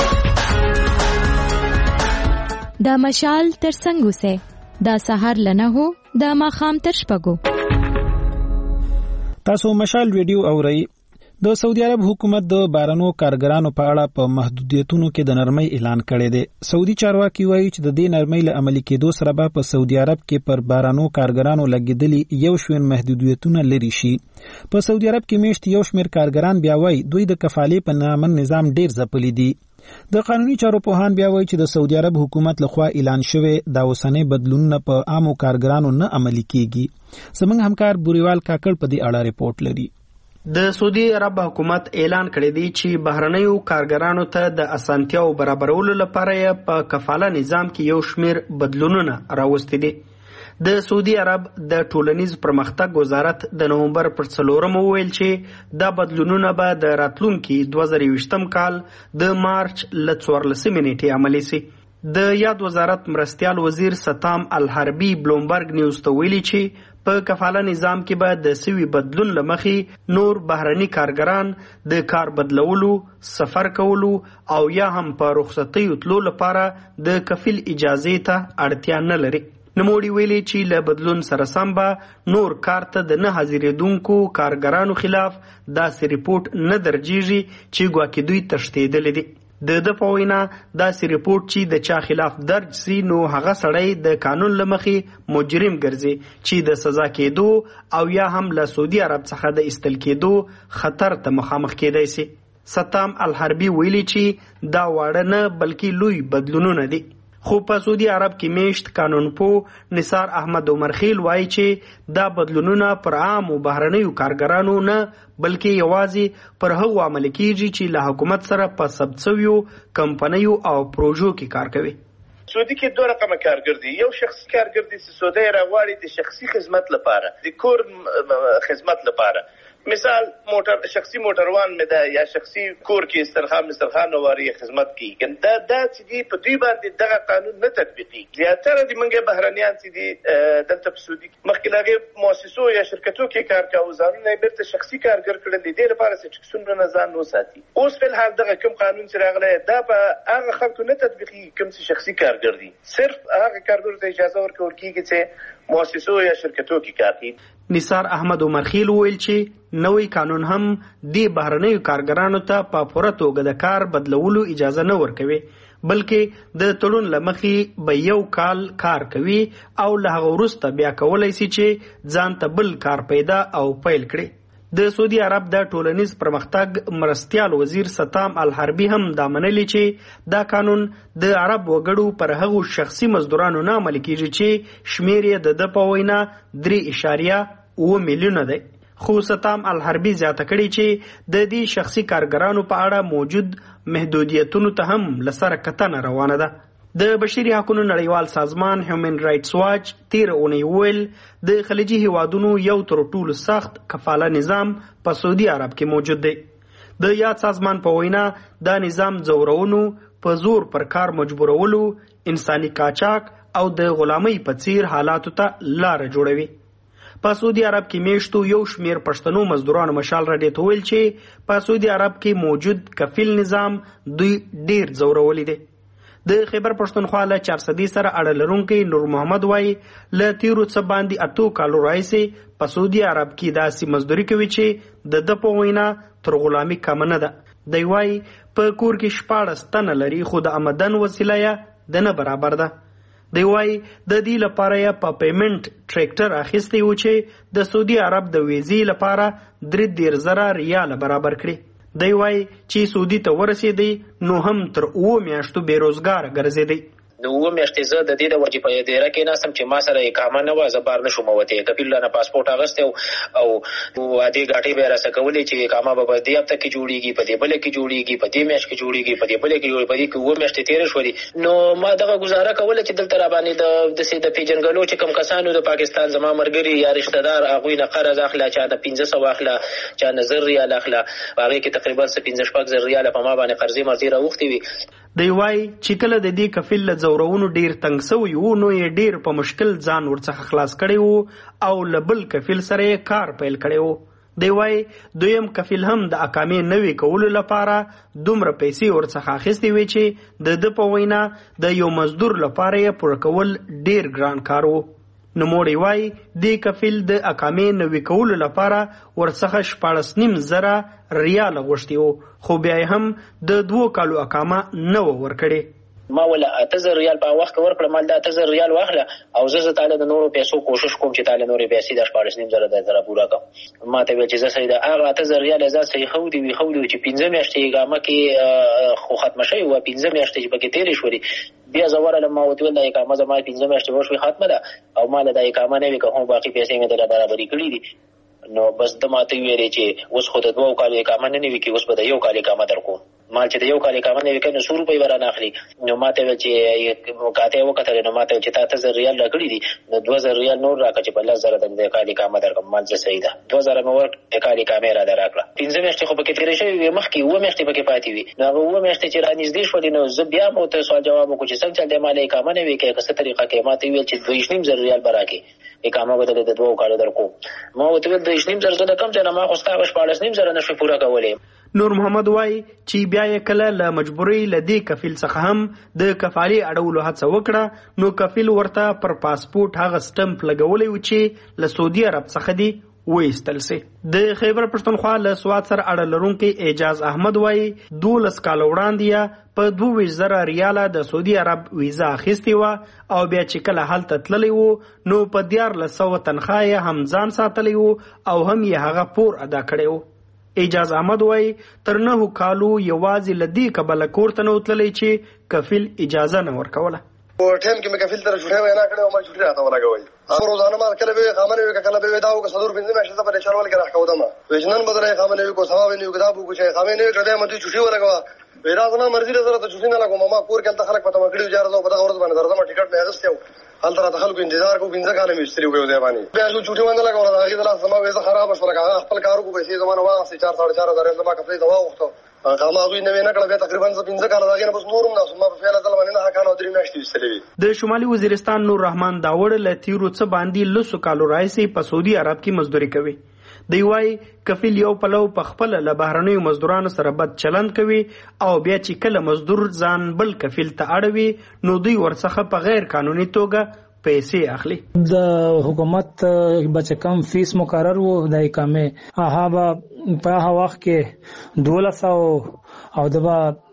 دا مشال تر څنګه وسه دا سحر لنه هو دا ماخام تر شپږو. تاسو مشال ریډیو اورئ. د سعودي عرب حکومت د بارانو کارګرانو په اړه په محدودیتونو کې د نرمۍ اعلان کړی دی. سعودي چارواکي وایي چې د دې نرمۍ له عملي کېدو سره به په سعودي عرب کې پر بارانو کارګرانو لګېدلي یو شمېر محدودیتونه لرې شي. په سعودي عرب کې میشت یو شمېر کارګران بیا وایي دوی د کفالې په نامه نظام ډیر ځپلي دي. د قانوني چارو پوهان بیا وایي چې د سعودي عرب حکومت لخوا اعلان شوی دا اوسنۍ بدلونونه په عامو کارګرانو نه عملي کیږي. زموږ همکار بوریوال کاکړ په دې اړه ریپورت لري. د سعودي عرب حکومت اعلان کړی دی چې بهرنیو کارګرانو ته د اسانتیاو برابرولو لپاره یې په کفاله نظام کې یو شمېر بدلونونه راوستي دي. د سعودي عرب د ټولنیز پرمختګ وزارت د نومبر پر 4 وویل چې دا بدلونونه به د راتلونکي 2020 کال د مارچ ل 14 نیټې عملي شي. د یاد وزارت مرستیال وزیر ستام الحربی بلومبرګ نیوز ته ویلي چې په کفاله نظام کې به د سوي بدلون لمخې نور بهرني کارګران د کار بدلولو، سفر کولو او یا هم په رخصتۍ تلو لپاره د کفیل اجازې ته اړتیا نه لري. نوموړي ویلي چې له بدلون سره سم به نور کار ته د نه حاضرېدونکو کارګرانو خلاف داسې ریپورټ نه درجیږي چې ګواکې دوی تښتېدلي دي. د په وینا داسې ریپورت چې د چا خلاف درج سي نو هغه سړی د قانون له مخې مجرم ګرځي چې د سزا کېدو او یا هم له سعودي عرب څخه د ایستل کېدو خطر ته مخامخ کېدای سي. ستام الحربي ویلي چې دا واړه نه بلکې لوی بدلونونه دي. خو په سعودي عرب کې میشت قانونپو نثار احمد عمرخیل وایي چې دا بدلونونه پر عام او بهرنیو کارګرانو نه بلکې یوازې پر هغو عمل کیږي چې له حکومت سره په ثبت شویو کمپنیو او پروژو کې کار کوي. سعودي کې دوه رقمه کارګر دي. یو شخصي کارګر دي چې سعودي راغواړي د شخصي خدمت لپاره، د کور خدمت لپاره. مثال موټر شخصي موټروان مې ده یا شخصي کور کې استرخان واري خدمت کوي. دا چې دی په دوی باندې دغه قانون نه تطبیقي. زیاتره د منګه بهرنیان چې دي دلته په سعودي مخکې لاغه مؤسسو یا شرکتو کې کار کوي ځانونه بیرته شخصي کارګر کړل دي د لپاره چې څومره ځان نو ساتي. اوس په حال دغه کوم قانون چې راغلی دا په هغه خلکو نه تطبیقي کوم چې شخصي کارګر دي. صرف هغه کارګر ته اجازه ورکول کیږي چې مؤسسو یا شرکتو کې کار کوي. نثار احمد عمرخیل ویل چې نوې قانون هم د بهرنیو کارګرانو ته په پوره توګه د کار بدلولو اجازه نه ورکوي بلکې د تړون له مخې به یو کال کار کوي او له هغه وروسته بیا کولی سي چې ځان ته بل کار پیدا او پیل کړي. د سعودي عرب د ټولنیز پرمختګ مرستیال وزیر ستام الحربي هم دا منلي چې دا قانون د عرب وګړو پر هغو شخصي مزدورانو نه عملي کیږي چې شمیر یې د په وینا 3.7 میلیونه دی. خو ستام الحربي زیاته کړي چې د دې شخصي کارګرانو په اړه موجود محدودیتونو ته هم لسره کتنه روانه ده. د بشري حقوقو نړیوال سازمان هیومن رائټس واچ تیر اونۍ ویل د خلیجي هیوادونو یو تر ټولو سخت کفاله نظام په سعودي عرب کې موجود دی. د یاد سازمان په وینا دا نظام ځورونو په زور پر کار مجبورولو، انساني قاچاق او د غلامۍ په څیر حالاتو ته لار جوړوي. په سعودي عرب کې میشتو یو شمیر پښتنو مزدورانو مشال راډیو ته ویل چې په سعودي عرب کې موجود کفیل نظام دوی ډیر ځورولي دی. د خیبر پښتونخوا له 400 سره اړه لرونکي نور محمد وایي له تیرو څه باندې 8 کالو راهیسې په سعودي عرب کې داسې مزدوري کوي چې د په وینا تر غلامي کم نه ده. دی وایي په کور کې 14 تنه لري خو د آمدن وسیله یې د نه برابر ده. دی وایي د دې لپاره یې په پیمنټ ټریکټر اخیستی و چې د سعودي عرب د ویزې لپاره 3,000 ریال برابر کړي. دی وایي چې سعودي ته ورسېدی نو هم تر 9 میاشتو بیروزګار ګرځېدی. د 9 میاشتې زه د دې د وجې په دایره کې ناستم چې ما سره اقامه نه وه، زه بار نه شوم وتی. کفیل نه پاسپورټ اغوستی او عادي ګاټۍ به یې راسه کولې چې اقامه به په دې هفته کې جوړېږي، په دې بله کې جوړېږي، په دې میاشت کې جوړېږي، په دې بله کې جوړېږي. په دې کې 9 میاشتې تېرې شولې. نو ما دغه ګزاره کوله چې دلته راباندې د پیژنګلو چې کوم کسانو د پاکستان زما ملګري یا رشته دار هغوی نه قرض اخله، چا د 1500 اخله، چا نه 1000 ریال اخله، په هغې کې تقریبا 15,000 ریاله په ما باندې قرضې مرضې راوختې وي. دی وایي چې کله د دې کفیل له ځورونو ډیر تنګ سوی وو نو یې ډیر په مشکل ځان ورڅخه خلاص کړی وو او له بل کفیل سره یې کار پیل کړی وو. دی وایي دویم کفیل هم د اقامې نوي کولو لپاره دومره پیسې ورڅخه اخیستې وې چې د په وینا د یو مزدور لپاره یې پوره کول ډیر ګران کار وو. نوموړی وایي دې کفیل د اقامې نوي کولو لپاره ورڅخه 14,500 ریال غوښتي وو خو بیا هم د 2 کالو اقامه نه و ورکړې. ما ولا 8000 ریال په وخت کې ورکړم، مال د 8000 ریال واخله او زه تعالی د نورو پیسو کوشش کوم چې تعالی نورې پیسې د 14,500 پورا کړم. ما ته ویل چې زه صحیح ده هغه 8000 ریال زه صحیح خو دی چې 15 میاشتې اقامه کې خو ختم شوی و، 15 میاشتې چې پکې تیرې شولې. بیا زه ورله ما ورته ویل د اقامه زما 15 میاشتې وشوي ختمه ده او مال د اقامه نه وي که هم باقي پیسې مې د برابرې کړي دي. نو بس د ماته ویلې چې اوس خو د 2 کالو اقامه نه وي کې اوس به د 1 کال اقامه درکوم. مال چې د 1 کال اقامه نه وي که نو 100 روپۍ به رانه اخلي. نو ماته ویل چې کاته وکتلې نو ماته ویل چې تا 8000 ریال راکړي دي نو 2000 ریال نور راکړه چې په 10,000 د کال اقامه درکړم. مال زه صحیح ده 2000 مې ورکړه، کال اقامه را راکړه. 15 میاشتې خو پکې تېرې شوې وې، مخکې 9 میاشتې پکې پاتې وي. نو هغه 9 میاشتې چې رانږدې شولې نو زه بیا مو ته سوال جواب وکړو چې څنګه چل دی مال اقامه نه وي که څه طریقه کې. ماته ویل چې 2,500 ریال به راکړې اقامه به د 2 کالو درکوم. ما ورته ویل 2,500 زه د کم ځای نه ما خو ستا 14,500 نه شوې پوره کولی. نور محمد وایي چې بیا یې کله له مجبورۍ له دې کفیل څخه هم د کفالې اړولو هڅه وکړه نو کفیل ورته پر پاسپورټ هغه سټمپ لګولی و چې له سعودي عرب څخه دی وېستل سي. د خیبر پښتونخوا له سواد سره اړه لرونکي اعجاز احمد وایي 12 کال وړاندې په 22,000 ریاله د سعودي عرب ویزا اخیستې وه او بیا چې کله هلته تللی وو نو په 1400 تنخواه یې هم ځان ساتلی وو او هم یې هغه پور ادا کړی وو. اعجاز احمد وایي تر 9 کالو یوازې له دې کبله کور ته نه وتللی چې کفیل اجازه نه ورکوله. په ټیم کې مې کفیل ته چوټۍ وینا کړې او ما چوټۍ راته ولګوئ. هغه روزانه ما کله به خامنه وي کله به دا او که صدور بنځه مې شته په چارول کې راخو دما وجنن بدلای خامنه وي کو ثواب نه وي دا بو کو چې خامنه وي کده مې چوټۍ ولګوا پیرا زما مرزي سره ته چوټۍ نه لګوم ما کور کې خلک پته مکړي جار زو په دا ورځ باندې درځم ټیکټ مې اغستیو حال تر خلکو انتظار کو بنځه کاله مې استری وګو دی باندې بیا جو چوټۍ باندې لګول دا هغه د سما وې خراب شو لګا خپل کارو کو پیسې زمانه واسه 4.5 زما کفلې دوا وخته قاماغوی نه وینا کړه تقریبا 15 کال راغی نه بس نورم نه سم په فعل دل باندې نه کانو درې میاشتې وستلې. د شمالي وزیرستان نور رحمان داوړ له تیرو څه باندې لسو کالو راځي په سعودي عرب کې مزدوري کوي. دی وايي کفیل یو پلو په خپل له بهرنیو مزدورانو سره بد چلند کوي او بیا چې کله مزدور ځان بل کفیل ته اړوي نو دوی ورڅخه په غیر قانوني توګه پیسې اخلي. د حکومت بچ کم فیس مقرر وو د اقامه هغه په هغه وخت کې 1200 او دبا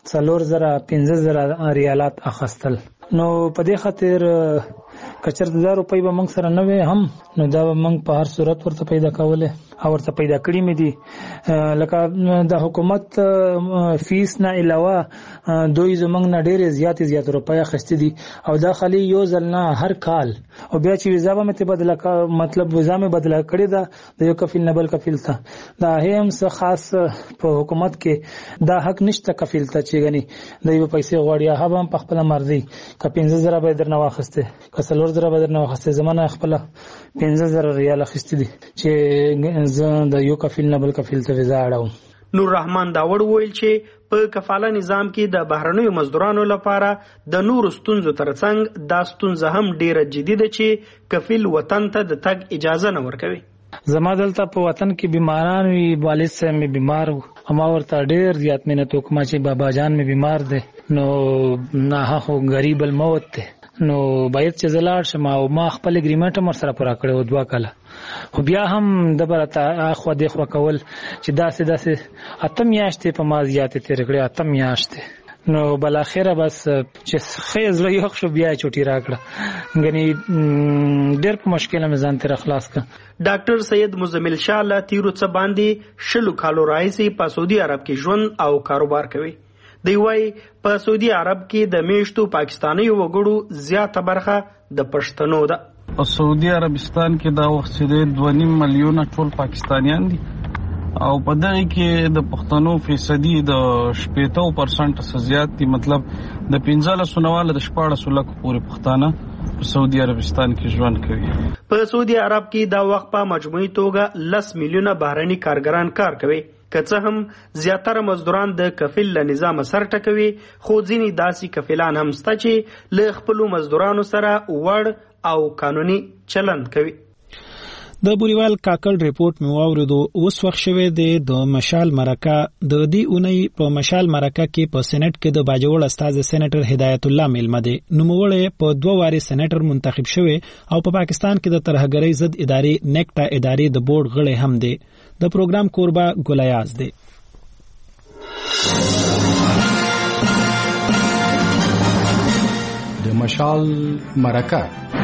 4000 ریالات اخستل. نو په دې خاطر کچر 1000 روپۍ به موږ سره نه وي هم نو دا موږ په هر صورت ورته پیدا کوله او ورته پیدا کړی مې دي لکه د حکومت فیس نه علاوه دوی زمنګ نه ډېر زیات روپۍ اخستې دي او دا خالي یو ځل نه هر کال او بیا چې ویزا به مې بدله مطلب ویزا مې بدله کړې ده د یو کفیل نه بل کفیل ته دا هم څه خاص په حکومت کې دا حق نشته کفیل ته چې غني دوی په پیسې غواړي هغه هم په خپل مرزي ک 15000 به درنه واخسته ک 4000 به درنه واخسته زمانه خپل 15000 ریال اخستې دي چې زه د یو کفیل نه بل کفیل ته ویزا اړوم. نور رحمان داوړ ویل چې په کفاله نظام کې د بهرنیو مزدورانو لپاره د نور ستونزو ترڅنګ دا ستونزه هم ډیره جدي ده چې کفیل وطن ته د تګ اجازه نه ورکوي. زما دلته په وطن کې بیماران وي والد صاحب مې بیمار وو اما ورته ډیر زیات مینت وکما چې بابا جان مې بیمار دی نو نه هو غریب الموت دی نو باید چې زلاړ شم او ما خپل اګریمنټ مر سره پوره کړو 2 کاله خو بیا هم د برته اخو د خو کول چې داسې اتم میاشتې په ما زیات تیر کړې اتم میاشتې نو بل اخره بس چې خیز له یو شو بیا چوټی راکړه غني ډېر په مشکله مې ځان تر خلاص ک. ډاکټر سید مزمل شاه لا تیرو څه باندې شلو کالو راځي په سعودي عرب کې ژوند او کاروبار کوي. دی وايي په سعودي عرب کې د میشتو پاکستاني وګړو زیاته برخه د پښتنو ده. په سعودي عربستان کې دا وخت چې 2.5 میلیونه ټول پاکستانیان دي او په دغه کې د پښتنو فیصدي د 80% څخه زیات دي مطلب د 15 نواله د 14 لک پورې پښتانه په سعودي عربستان کې ژوند کوي. په سعودي عرب کې دا وخت په مجموعي توګه 10 میلیونه بهرني کارګران کار کوي که څه هم زیاتره مزدوران د کفیل له نظام سر ټکوي خو ځینې داسې کفیلان هم شته چې له خپلو مزدورانو سره وړ او قانوني چلند کوي. د بوریوال کاکل ریپورت مې واوریدو اوس وخت شوی دی د مشال مرکه د دې اونۍ په مشال مرکه کې په سېنات کې د باجوړ استاد سېناتر هدایت الله میلمه دی نوموړی په 2 واري سېناتر منتخب شوی او په پاکستان کې د ترهګرۍ ضد ادارې نیکټا ادارې د بورډ غړی هم دی. د پروګرام کوربه ګلیاز دی. د مشال مرکه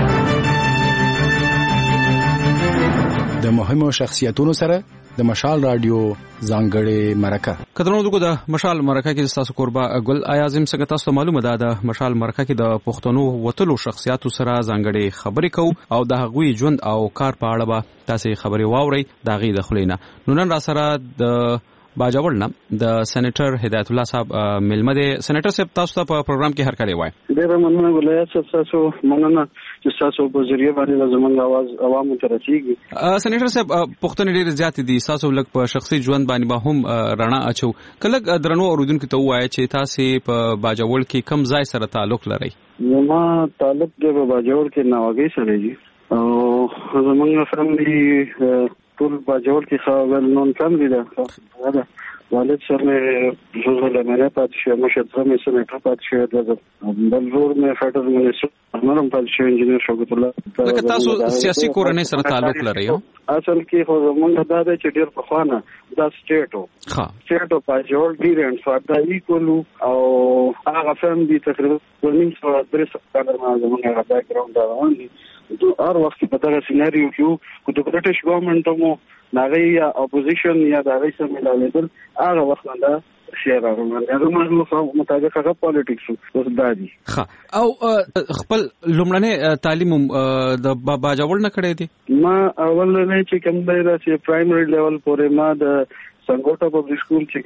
د مهمو شخصیتونو سره د مشال رادیو ځانګړې مرکه. کترونو دغه د مشال مرکه کې تاسو قربا ګل اعظم څنګه تاسو معلومه ده د مشال مرکه کې د پښتنو وتلو شخصیتو سره ځانګړې خبرې کوو او د هغوی ژوند او کار په اړه به تاسو خبرې واورئ د غي د خلینا. نن را سره د باجوړ نه د سېناتر هدایت الله صاحب ملمه دي. سېناتر صاحب تاسو ته په پروګرام کې هر کړی وای. ډېر مننه ولایت صاحب تاسو مننه چې تاسو په ذریعہ باندې زموږ आवाज عوامو ته رسیږي. سېناتر صاحب پښتون ډېر زیات دي تاسو لکه په شخصي ژوند باندې به هم رڼا اچو کله درنو اوریدونکو ته وایي چې تاسو په باجوړ کې کم ځای سره تعلق لرئ. ما تعلق د باجوړ کې ناوګي سره دی او زموږ فیملی ټول باجوړ کې خاول نون کم دي ده والد سر مې زوزله مې پاتې شو مشه تر مې سنټر پاتې شو د بل زور مې فټر مې نورم پاتې شو انجینر شوکت الله. لکه تاسو سیاسي کورنۍ سره تعلق لرئ؟ اصل کې خو موږ دا د چې ډیر په خوانه دا سټیټو په جوړ ډیر ان فاده کولو او هغه فهم دي تقریبا ورنیم سره درس کړه زموږ هغه بیک ګراوند دا روان دي هر وخت په دغه سیناریو کې کو د برټش ګورنمنت مو ناغي یا اپوزیشن یا د هغه سره ملاوېدل هغه وخت نه شیر راغلی دا موږ مطابق هغه پالیټکس اوس دادي. او خپل لومړنی تعلیم د باجوړ نه کړی دی؟ ما اول نه چې کوم دی دا چې پرایمري لیول پورې ما د سنګوټا پبلک سکول چې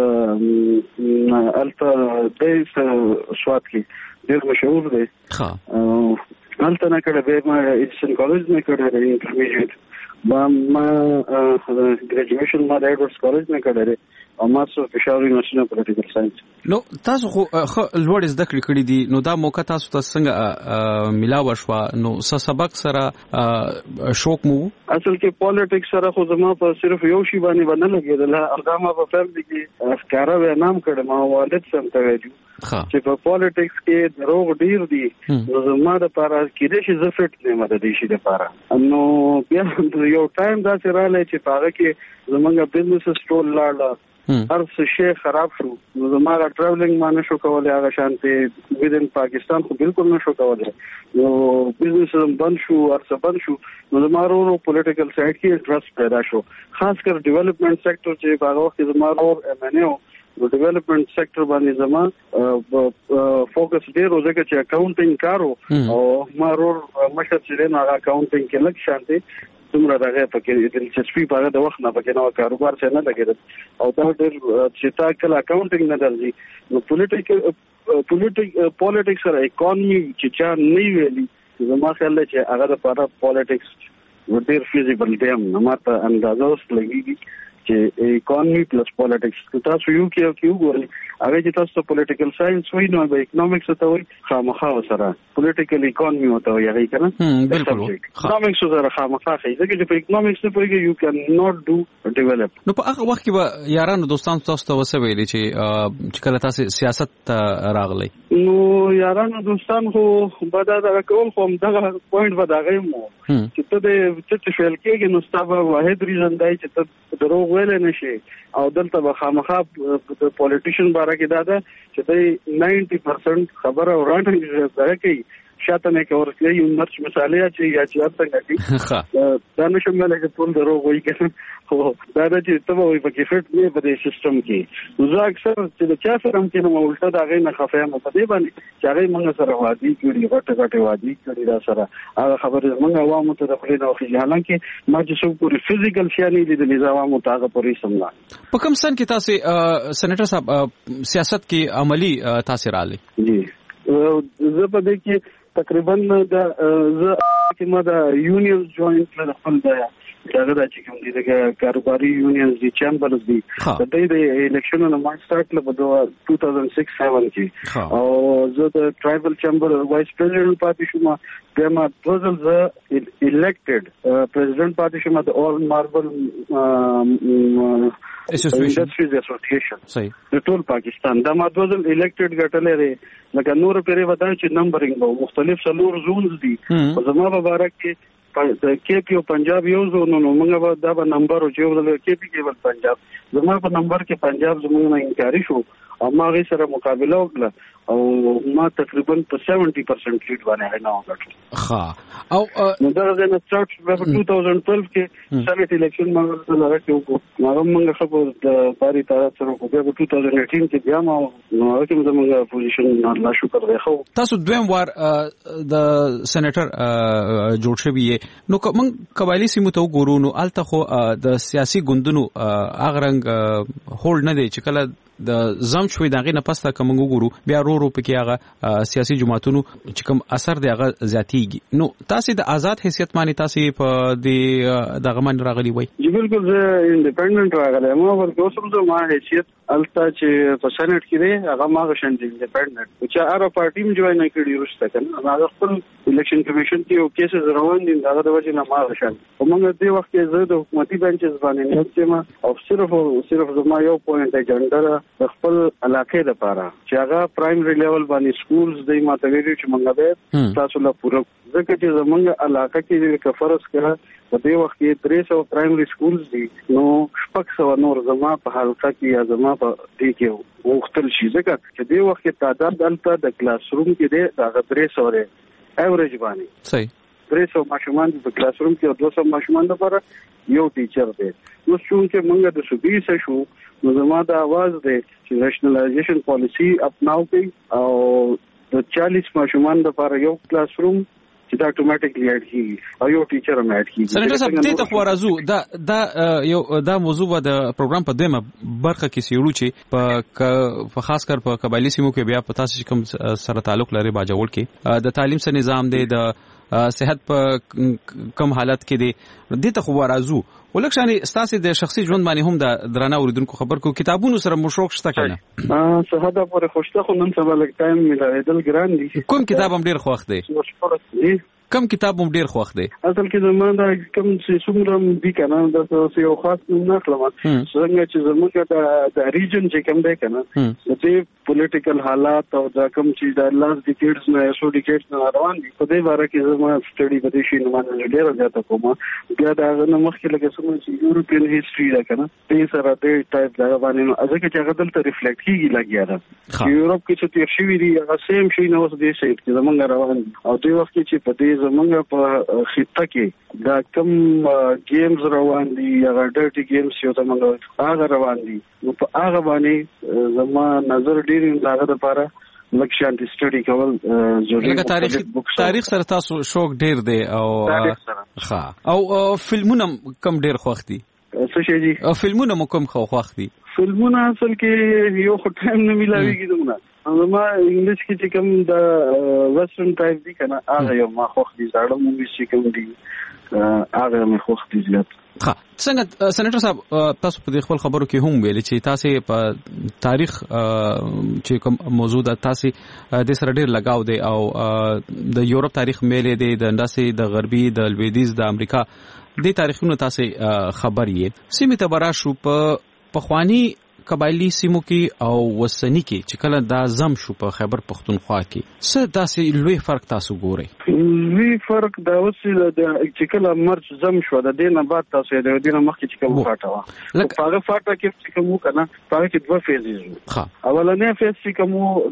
کوم الفا دیس سوات کې ډېر مشهور دی. هلته نه کړه به ما ایډسن کالج نه کړه انټرمیډیټ ما ګریجویشن ما د ایډورډز کالج نه کړه او ما څو پېښور یونیورسيټي نه پولیټیکل ساينس. نو تاسو خو لوړ زده کړې کړې دي نو دا موقع تاسو ته څنګه ملاوه شو؟ نو څه سبق سره شوق مو؟ اصل کې پولیټیکس سره خو زما په صرف یو شی باندې نه لګیدل هغه ما په فهم دي کې افکار و نام کړم ما والد سم ته ویلو چې په پولیټیکس کې دروغ ډیر دي نو زما د لپاره کې دې شي زفټ نه مده دي شي لپاره نو بیا یو ټایم دا سره لای چې پاره کې زمونږ بزنس سټول لاړه هر څه شی خراب شو نو زموږ ټراولینګ باندې شو کولای هغه شانته ودن پاکستان خو بالکل نشو کولای نو بزنس بند شو ارڅ بند شو نو زموږ پولیټیکل سایډ کې انټرست پیدا شو خاص کر ډیولپمنٹ سېکټر چې په هغه وخت زموږ امنیو د ډیولپمنٹ سېکټر باندې زما فوکس ډیر وځکه چې اکاونټینګ کارو او ما رور مشر چې نه اکاونټینګ کې لږ شانته څومره راغی پکې د دلچسپي په هغه د وخت نه پکې نو کاروبار څه نه لګیدل او دا ډېر چې تا کله اکاونټینګ نه درځي نو پولیټیکس سره اکانومي چې چا نه ویلي زما خیال دی چې هغه لپاره پولیټیکس ډېر فیزیبل دی نو ماته اندازه اوس لګیږي چې اکانومي پلس پولیټیکس تاسو یو کې ګورئ هغه چې تاسو پولیټیکل ساينس وای نو به اکونومکس ته وای خامخا سره پولیټیکل اکانومي وته وای هغه کنه بالکل اکونومکس سره خامخا ځکه چې په اکونومکس ته پوهیږي یو کین ناٹ ډو ډیولپ. نو په هغه وخت کې به یارانو دوستانو تاسو ته وسه ویلي چې کله تاسو سیاست راغلی نو یارانو دوستان خو بدا دا کول خو دغه پوینټ بداغې مو چې ته د چې فعل کې نو ستاسو واحد ریزن دی چې ته دروغ ویل نشي او دلته به خامخا د پولیټیشن باره کې دا ده چې دوی 90% خبره ورانه کوي شاته نه کوي یو مرچ مصالحه چې یا چې څنګه دي دا نشم مله چې ټول دروغ وایي کنه خو دا چې ته وایي په کې فټ نه په دې سیستم کې نو اکثر چې د چا سره هم کې نو ولټه دا غي نه خفه مو په دې باندې چې هغه موږ سره وادي کړي غټه وادي کړي دا سره هغه خبره موږ عوامو ته د خپل نو خجالان کې ما چې څو پوری فزیکل شانې دي د نظامو ته پوری سملا. په کوم سن کې تاسو سېنیټر صاحب سیاست کې عملی تاثیر علي؟ جی زه په دې کې تقریبا د زه چې ما د یونین جوائن کړل خپل دغه چې کوم دي د کاروباري یونینز دي چیمبرز دي د دې د الیکشنونو ما سٹارټ له 2006-7 کې او زه د ټرایبل چیمبر وایس پریزیډنټ پاتې شوم بیا ما پرزل زه الیکټډ پریزیډنټ پاتې شوم د اول ماربل انډستریز اسوسییشن د ټول پاکستان دا ما پرزل الیکټډ ګټلې لري لکه نور پیری ودا چې نمبرینګ مختلف څلور زونز دي او زما مبارک کې د کې پی او پنجاب یو زون نو موږ دا به نمبر او چې د کې پی کې ول پنجاب زما په نمبر کې پنجاب زموږ نه انکاري شو او ما غي سره مقابله وکړه او ما تقریبا په 70% لیډ باندې نه وکړ او دا د سٹارټ په 2012 کې سنټ الیکشن ما سره راکېو نو موږ خبر د پاري تاسو سره په 2018 کې بیا ما نو هغه موږ پوزیشن الله شکر دی خو تاسو دویم وار د سېنیټر جوړ شوی نو موږ قبایلی سیمو ته وګورو نو الته خو د سیاسي ګوندونو اغرنګ هولډ نه دی چې کله د زم شوي دغه نه پسته کوم وګورو بیا ورو پکې هغه سیاسي جماعتونو چې کوم اثر دی هغه زیاتیږي نو تاسو د آزاد حیثیت باندې تاسو په دغه من راغلی وای؟ جی بالکل زه انډیپندنت راغلی ما ورته اوس ما حیثیت الته چې په سنټ کې دی هغه ماغه شان دي انډیپندنت چې هر پارټي م جوړ نه کړی ورسته کنه هغه خپل الیکشن کمیشن کې یو کیسز روان دي هغه د وجه نه ماغه شان موږ دې وخت کې زه د حکومتي بنچز باندې نه چې او صرف زما یو پوینټ اجنډا د خپل علاقې لپاره چې هغه پرایمري لیول باندې سکولز د ماته ویلي چې موږ به تاسو لا پوره ځکه چې زمونږ علاقه کې د فرض کړه په دې وخت کې 300 پرایمري سکولز دي نو 600 نور زما په حلقه کې یا زما په دې کې وختل شي ځکه چې دې وخت کې تعداد دلته د کلاس روم کې دی دا 300 ایوریج باندې صحیح 300 ماشومان په کلاس روم کې او 200 ماشومان لپاره یو ټیچر دی نو چې موږ د صوبې څخه شو نو زما د आवाज دی چې نېشنلایزیشن پالیسی اپناو کړي او د 40 ماشومان لپاره یو کلاس روم چې دا اتوماتیکلی اډ کیږي او یو ټیچر هم اډ کیږي سنټر صاحب دې ته خورازو یو دا موضوع و د پروګرام په دیمه برخه کې سیړو چې په خاص کر په قبایلی سیمو کې بیا پتا چې کوم سره تعلق لري باجوړ کې د تعلیم سره نظام دی د صحت په کم حالت کې دی دې ته خورازو ولکشاني ستاسو د شخصي ژوند باندې هم د درانه اوریدونکو خبر کو کتابونو سره مشوق شته کنه صحت پر خوشته خو نن سبا لک ټایم ملایدل ګران دي کوم کتاب هم ډیر خوښ دی کم کتاب هم ډیر خوښ دی اصل کې زمونږ د کوم چې څومره دي کنه د یو خاص نه خلم څنګه چې زمونږ د ریجن چې کوم دی کنه د دې پولیټیکل حالات او د کوم چې د لاس ډیکیډز نه سو ډیکیډز نه روان دي په دې باره کې زموږ سټډي په دې شي نه باندې ډیر زیاته کوم بیا دا نه مخکې لکه څنګه چې یورپین هیستوري دا کنه دې سره دې ټایپ دا باندې نو ځکه چې هغه دلته ریفلیکټ کیږي لګیا ده چې یورپ کې چې تیر شوی دی هغه سیم شي نه اوس دې شي چې زمونږ روان او دې وخت چې په دې زمونږ په خطه کې دا کم گیمز روان دي هغه ډرټي گیمز یو ته موږ هغه روان دي نو په هغه باندې زما نظر ډیر هغه لپاره لکشان دي سټډي کول ضروري لکه تاریخ سره تاسو شوق ډیر دی او ښه او فلمونه کم ډیر خوښ دي څه شي دي فلمونه مو کم خوښ دي فلمونه اصل کې یو ټایم نه ملاويږي دغه ما انګلیش کې چې کوم د ویسټرن ټایپ دي کنه هغه یو ما خوښ دي زړه مووي چې کوم دي هغه مې خوښ دي زیات ښه څنګه سېنیټر صاحب تاسو په خپل خبرو کې هم ویل چې تاسو په تاریخ چې کوم موضوع د تاسو د سره ډیر لگاو دی او د یورپ تاریخ میلې دی د انداسې د غربي د لویدیز د امریکا د تاریخونو تاسو خبر یې سیمه تبرا شو په خواني قبایلی سیمو کې او وسنی کې چې کله دا زم شو په خیبر پختونخوا کې څه داسې لوی فرق تاسو ګورئ لوی فرق دا وسیله د چې کله مرچ زم شو د دې نه بعد تاسو د دې نه مخکې چې کوم فاټه وا لکه هغه فاټه کې چې کوم کنه هغه کې دوه فیزز وو اولنې فیز چې کوم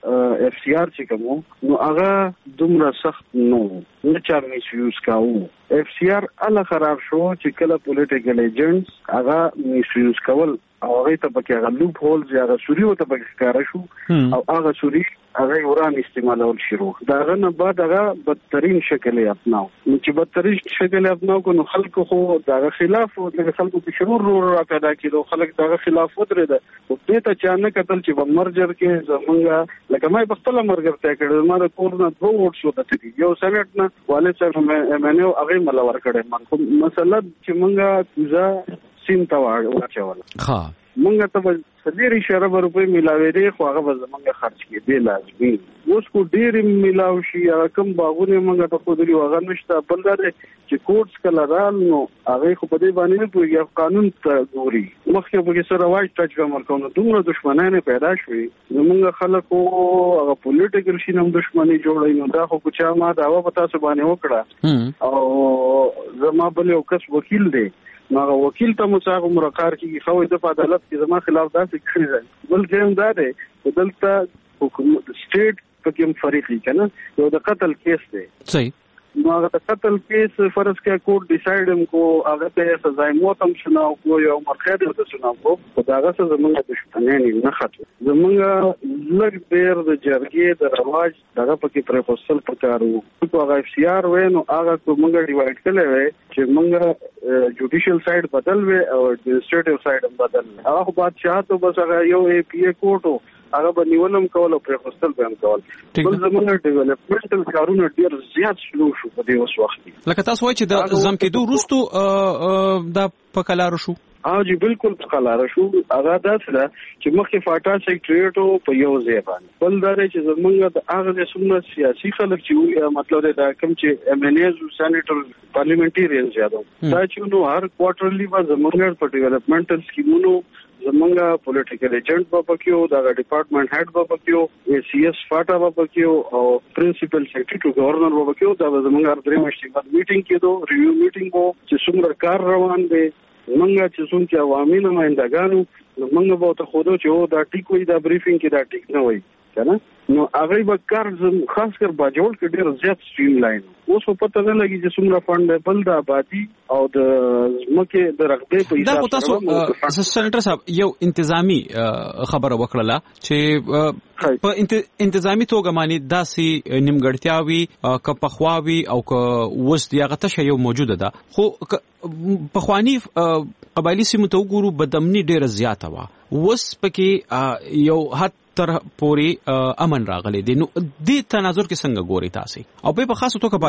د اف سی آر چې کوم نو هغه دومره سخت نو نه چا میس یوز کاوه اف سی آر ال خراب شو چې کله پولیټیکل ایجنټس هغه میس یوز کول او هغه ته پکې هغه لوپ هولز یا هغه سوري وته پکې ښکارا شو او هغه سوري هغه وران استعمالول شروع دا غنه بعد هغه بدترین شکل یې اپناو نو چې بدترین شکل یې اپناو کو نو خلکو خو دا خلاف او د خلکو په شرور را پیدا کړو خلک دا خلاف ودرېده او دې ته چانه قتل چې په مرجر کې زمونږه لکه مې په خپل مرګ ته کړو ما د کورونه 2 ووټ شو ته یو سېنات نه والد صاحب مې هغه ملور کړي ما مثلا چې مونږه ځا سیم تا واچول ها مونږ ته ډېر اشاره روپې ملاوي دي خو هغه زمونږ خرج کې دی لازمي اوس کو ډېر ملاوي شي کم باغونه مونږ ته خو دی هغه نشته بل دا چې کوټس کله رال نو هغه خو په دې باندې نه پوهیږي قانون ته ګوري مخکې به سره وایي ټچ عمل کوي دومره دښمنانه پیدا شوي زمونږ خلکو هغه پولیټیکل شي نم دښمنی جوړي نو دا خو چا ما دا و پتا څه باندې وکړه او زما بل یو کس وکیل دی نو وکیل ته مصاغه مرکار کې خو د عدالت کې زما خلاف داسې کړی دی بل ځم دا دی دلته حکومت سټیټ پکې فریقي کنه یو د قتل کیس دی صحیح نو هغه د قتل کیس فرض کې کورټ ډیسایډ کو هغه ته سزا موت هم شناو کو یو مرخه د شناو کو دا هغه څه زمونږ د شتنې نه خاطر زمونږ لږ ډیر د جرګې د رواج دغه پکې پروپوزل پکارو کو هغه اف سی آر وې نو هغه کومه ډیوایډ کړي وې چې مونږ جوډیشل سایډ بدل وې او ایڈمنسټریټیو سایډ بدل هغه بادشاہ ته بس هغه یو ای پی ای کوټو هغه به نیولم کول او پرې خوستل به هم کول. بل زمونږ ډیولپمنټل کارونه ډیر زیات شروع شو په دې اوس وخت کې. لکه تاسو وایئ چې د زم کېدو وروسته دا په کلارو شو. جی بالکل قلاره شو. هغه داسې ده چې مخکې فاټا سیکریټریټ په یو ځای باندې بل دا چې زمونږ د هغه څومره سیاسي خلک چې مطلب دا کوم چې ایم ان ایز سېنیټر پارلیمنټریان زیاده دا چې نو هر کوارټرلی به زمونږ په ډیولپمنټل سکیمونو زمونږ پولیټیکل ایجنټ به پکيو دا ډپارټمنټ هډ به پکيو سی ایس فاټا به پکيو او پرنسپل سیکریټری ټو گورنر به پکيو دا زمونږ هر درې میاشتې بعد میټینګ کېدو ریویو میټینګ وو چې څومره کار روان دی منګه چې څومره عوامي نمائندګانو منګه به ته خوده چې دا ټیک وي دا بریفینګ کې دا ټیک نه وي کنه نو هغه به کار خاص کر باجوړ کې ډیر زیات سټریم لاین اوس په پته نه لګي چې څومره فند بل د آبادی او د مکه د رغبې په حساب دا تاسو سېنټر صاحب یو انتظامی خبره وکړه چې په انتظامی توګه معنی داسي نیمګړتیاوي ک پخواوي او ک وس دی هغه ته یو موجوده ده خو پخوانی قبایلی سیمو ته وګورو بدامنی ډیره زیاته وا وس پکې یو حد تر پوری امن راغلی دی. نو دې تناظر کې څنګه ګوري تاسو او په خاصه توګه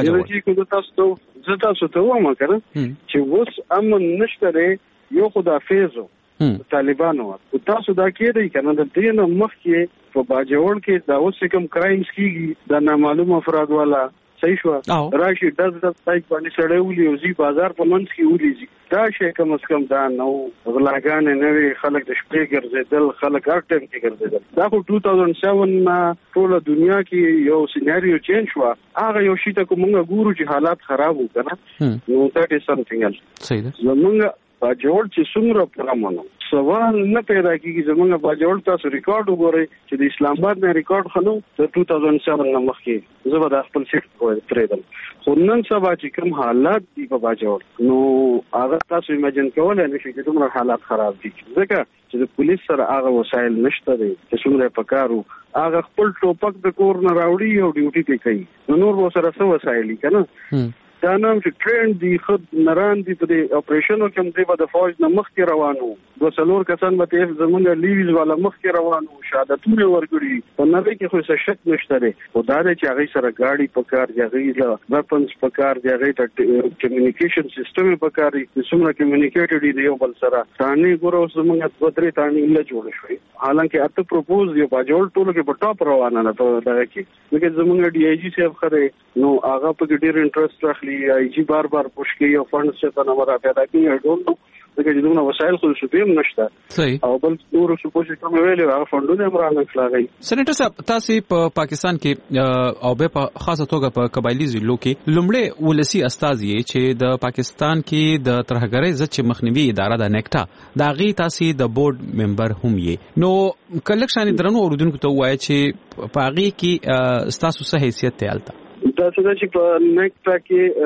باجوړ تاسو ته وایم کنه چې وس امن نشته یو خدا فیضو طالبانو تاسو دا کېدی کنه د دین مخکې په باجوړ کې دا اوس کوم کرایمز کیږي د نامعلوم افراد والا صحیح شو راشي د سایت باندې سړیولي او زی بازار په منځ کې ولېږي دا شی کم از کم دا نو غلاګان نه وی خلک د شپې ګرځیدل خلک هر ټیم کې ګرځیدل دا خو 2007 نا ټول دنیا کې یو سيناریو چینج شو هغه یو شی ته کومه ګورو چې حالات خراب وکړه نو that is something else. صحیح ده زمونږ باجوړ چې څومره پرامانو سوال نه پیدا کیږي زمونږ باجوړ تاسو ریکارډ وګورئ چې د اسلام آباد نه ریکارډ خلو د 2007 نه مخکې زه به د خپل سیټ پرېدم خو نن سبا چې کوم حالات دي په باجوړ نو هغه تاسو ایمیجن کولای نشئ چې کومه حالات خراب دي ځکه چې د پولیس سره هغه وسایل نشته دي چې څومره پکارو هغه خپل ټوپک د کور نه راوړي او ډیوټي ته کوي نور به سره څه وسایل کنه دا نام چې ټرند دي خود نران دي په اپریشنو کې هم د فوج نه مخکې روانو د څلور کسان به ته زمونږ لیویز والا مخکې روانو شهادتونه ورګړي په نړۍ کې خو څه شک نشته لري او دا چې هغه سره گاډي پکار دی هغه ویپنز پکار دی هغه ته کمیونیکیشن سیستم پکار دی څومره کمیونیکیټډ دی یو بل سره ثاني ګورو زمونږ د درې ثاني له جوړ شوی حالانکه اته پروپوز دی په جوړ ټولو کې په ټاپ روانه نه ته دا کې لکه زمونږ ډي آی جی صاحب خره نو هغه په ډیر انټرست راخلي آی جی بار پوښ کوي او فند څه په نمبر پیدا کوي I don't know دغه جوړونه وسایل خو شپیم نشته صحیح او بل نور څه پوښتنه کوم ویلې هغه فندونه هم راغلي. سېنیټر صاحب تاسو په پاکستان کې او به په خاصه توګه په قبایلی ضلعو کې لومړی ولسی استازي چې د پاکستان کې د ترهګرۍ ضد مخنیوي اداره د نیکټا دا غي تاسو د بورډ ممبر هم یې نو کلکشن درنو اوردونکو ته وایي چې پاغي کې تاسو څه حیثیت ته الته دا څه چې په نیکټا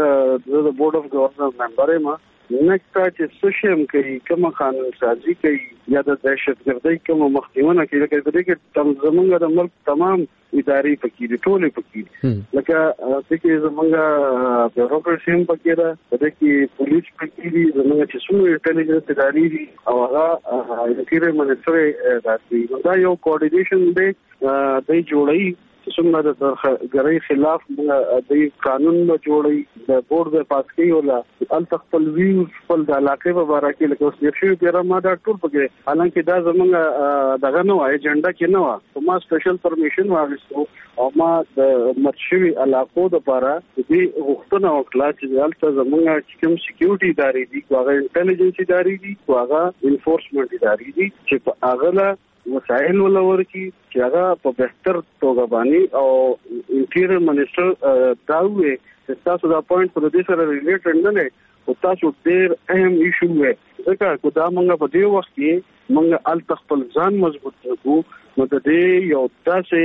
کې د بورډ اف گورنر ممبر ما نیکټا چې سوشم کوي کوم قانون سازي کوي یا د دهشتګردۍ کوم مخنیوي کوي لکه دغه کې زمونږ د ملک تمام ادارې پکې دي ټولې پکې دي لکه چې زمونږ بیوروکراسي هم پکې ده د کې پولیس پکې دي زمونږ چې څومره انټيليجنس ادارې دي او هغه انټيريور منسټري داسې دا یو کوارډینیشن دی د جوړي څومره د ترهګرۍ خلاف د قانون جوړي د بورډ د پاسکي ولا ال تخپل ویو خپل د علاقې په اړه کې لکه اوس یو پیرا ما دا ټول پکې حالانکه دا زمونږ دغه نو ایجنډا کې نو ما سپیشل پرمیشن واغستو او ما د مرشوي علاقو د لپاره دې غوښتنه وکړه چې البته زمونږ کوم سکیورټي ادارې دي هغه انټيليجنس ادارې دي هغه انفورسمنت ادارې دي چې په هغه وسایل ولور کی چې هغه په بهتر توګه باندې او انټيريور منسټر داوي چې تاسو دا پوینټ په دې سره ریلیټډ نه نه او تاسو ډېر اهم ایشو وي ځکه کو دا موږ په دې وخت کې موږ ال تخپل ځان مضبوط کړو نو د دې یو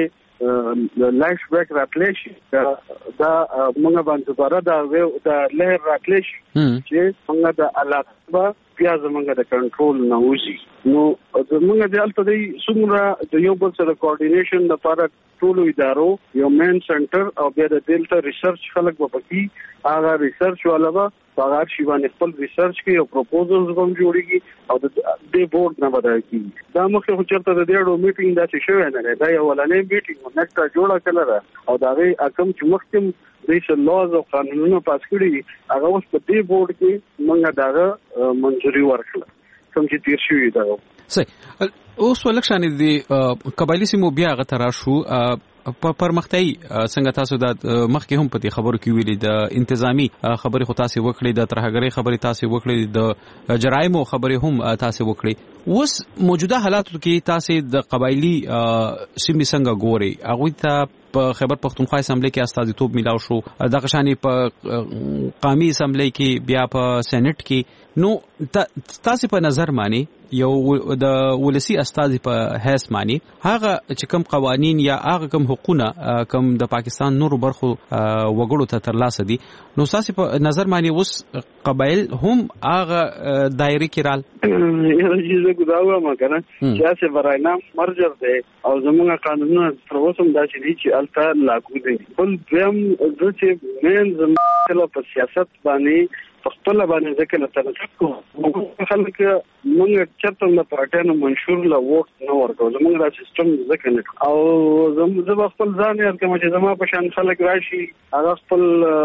تاسو لایف بیک راتلیش دا موږ باندې دوباره دا لهر راتلیش چې موږ د علاقه بیا زمونږ د کنټرول نه وځي. نو زمونږ د الته دی څومره د یو بل سره کوارډینیشن لپاره ټولو ادارو یو مین سنټر او بیا د دلته ریسرچ خلک به پکې هغه ریسرچ والا به هغه شی باندې خپل ریسرچ کوي او پروپوزلز هم جوړیږي او د دې بورډ نه بدل کیږي. دا مخکې خو چرته د ډېرو میټینګ داسې شوی نه دی. دا یو ولنې میټینګ نکته جوړه کړله او دا غي حکم چې مخکې د لاز او قانونونو پاس کړی هغه اوس په دې بورډ کې موږ داغه منځوري ورکړه کوم چې تیر شوی دا. صحیح. اوس ولکشان دي قبایلی سیمو بیا غترا شو پرمختي څنګه تاسو د مخکې هم په دې خبرو کې ویلي د انتظامی خبرې خو تاسو وکړي د ترهګرۍ خبرې تاسو وکړي د جرایمو خبرې هم تاسو وکړي. اوس موجوده حالاتو کې تاسو د قبایلی سیمې څنګه ګوري؟ هغه ته په خیبر پختونخوا اسمبلی کې استازیتوب ملاو شو د غشاني په قومي اسمبلی کې بیا په سېنات کې. نو تاسو په نظر مانی یو د ولسی استازي په حیث مانی هغه چې کوم قوانین یا هغه کوم حقوقونه کوم د پاکستان نورو برخو وګړو ته ترلاسه دي نو تاسو په نظر مانی اوس قبایل هم هغه دایره کې رال یو چې ګداوه ما کنه چې براینا مرجر دی او زموږ قانونونه تر اوسه داسې دي چې الته لاګو دي. بل دیم چې مین زموږ په سیاست باندې خپل باندې ځکه نه تنظیم کوو خلک موږ چرته د پارټیانو منشور لا ووټ نه ورکو زموږ دا سیستم ځکه نه او زموږ خپل ځان یې کوم چې زما په شان خلک راشي هغه خپل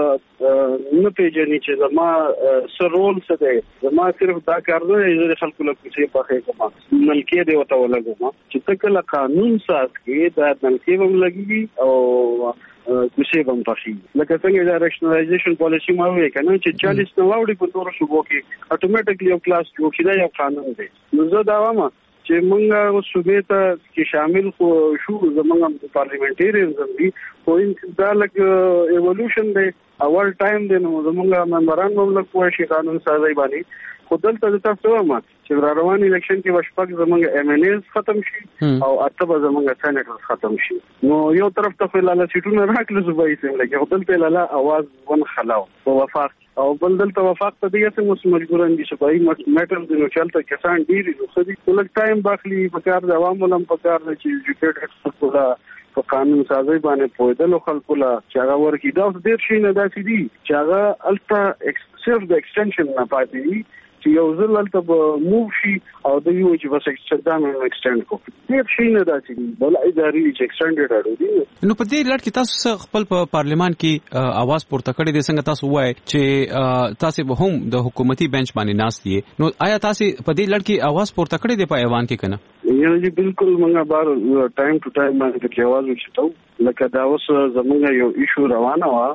نه پیژني چې زما سرول څه دی زما صرف دا کار نه دی خلکو له کوڅې په خې کوم ملکیت دی وته ولګم چې تکله قانون سات کې دا ملکیت هم لګي او کوڅې هم پخې لکه څنګه دا ریشنلایزیشن پالیسی ما وی کنه چې 40 نو وړي په تور شو کې اتوماتیکلی یو کلاس جوړ شي دا یو قانون دی. نو زه دا وایم چې موږ صوبې ته کې شامل شو زمونږ پارلیمنټریان زموږ خو دا لکه ایوولوشن دی اول ټایم دی نو زمونږ ممبران مملک کوی شي قانون سازي باندې خو دلته تاسو وایم چې روان الیکشن کې وشپک زمونږ ایم ان ایز ختم شي او اته زمونږ سېنیټرز ختم شي. نو یو طرف ته خلاله سیټونه راکړل صوبایي سیمه کې هوتل ته لاله आवाज ون خلاو په وفاق او بل دلته وفاق ته دې څه مس مجبورن دي صوبایي میټر د نو چلته کسان ډیر خو دې ټول ټایم باخلي په کار د عوامو لم په کار چې ایجوکیټډ خلک په قانون سازي باندې پوهېدل خلکو لا چې هغه ورکی دا ډیر شي نه داسې دي چې هغه الته صرف د ایکسټنشن نه پاتې دي چې یو ځل الته موو شي او د یو چې بس ایکسټنډ ایکسټنډ کو ډیر شي نه داسې دي بل اداري چې ایکسټنډډ اړو دي. نو په دې لړ کې تاسو خپل په پارلیمان کې आवाज پورته کړی د څنګه تاسو وایي چې تاسو به هم د حکومتي بنچ باندې ناست دي نو آیا تاسو په دې لړ کې आवाज پورته کړی دی په ایوان کې کنه؟ یعنی بالکل موږ بار ټایم ټو ټایم باندې کې आवाज وشتو لکه دا اوس زموږ یو ایشو روانه وا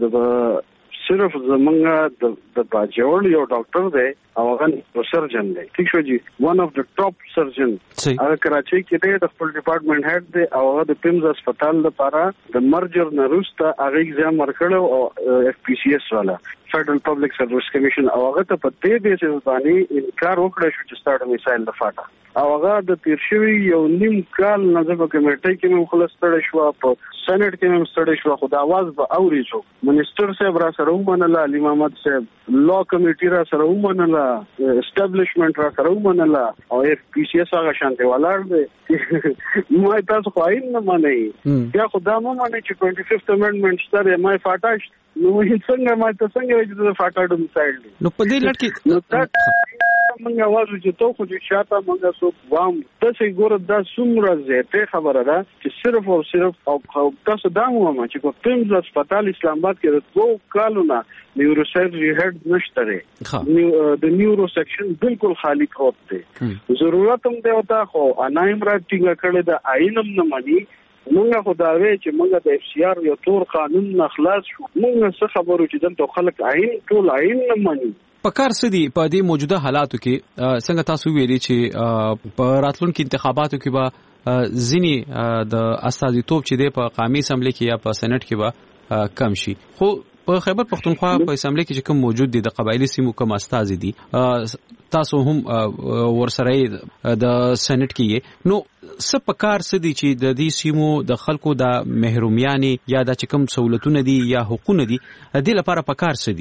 په صرف زمونږ د باجوړ یو ډاکټر دی او هغه سرجن دی ٹھیک شو جی ون اف د ټاپ سرجن هغه کراچۍ کې دی د خپل ډپارټمنټ هډ دی او هغه د پیمز هسپتال لپاره د مرجر نه وروسته هغه ایگزام ورکړو او اف پی سی اس والا فدرل پبلک سروس کمیشن او هغه ته په دې بیسس باندې انکار وکړ شو چې ستاره مثال د فاټا او هغه د تیر شوی یو نیم کال نظم کمیټې کې مو خلاص تړ شو په سېنات کې مو تړ شو خو د आवाज به اوري شو منیسټر صاحب را سره ومنله علي محمد صاحب لا کمیټې را سره ومنله اسټابلیشمنت را سره ومنله او اف پی سی اس هغه شانته ولاړ دی ما تاسو خو نه مانی بیا خدای مو مانی چې 25th امندمنت سره ما فاټاش نو څنګه ما ته څنګه وایي چې فاټاډو مثال دی نو په دې لړ کې نو موږ आवाज چې تو خو چې شاته موږ سو وام تاسو ګور دا څومره زیاته خبره ده چې صرف او صرف او تاسو دا مو ما چې په پیمز هسپتال اسلام آباد کې د 2 کالونه نیورو سرجری هډ نشته لري د نیورو سیکشن بالکل خالی پروت دی ضرورت هم دی وتا خو انایم راټینګ کړي د آینم نه مانی موږ خو دا وی چې موږ د اف سی آر یو تور قانون نه خلاص شو موږ څه خبرو چې دلته خلک عین ټول عین نه مانی پکار سدي په دې موجوده حالاتو کې څنګه تاسو ویلي چې په راتلونکو انتخاباتو کې به ځینی د استازیتوب چې د په قومي اسمبلی کې یا په سېنات کې به کم شي خو په خیبر پختونخوا په اسمبلی کې چې کوم موجود دي د قبایلی سیمو کوم استازي دي تاسو هم ورسره د سېنات کې نو څه پکار سدي چې د دې سیمو د خلکو د محرومیاني یا د کوم سہولتونه دي یا حقوقونه دي د لپاره پکار سدي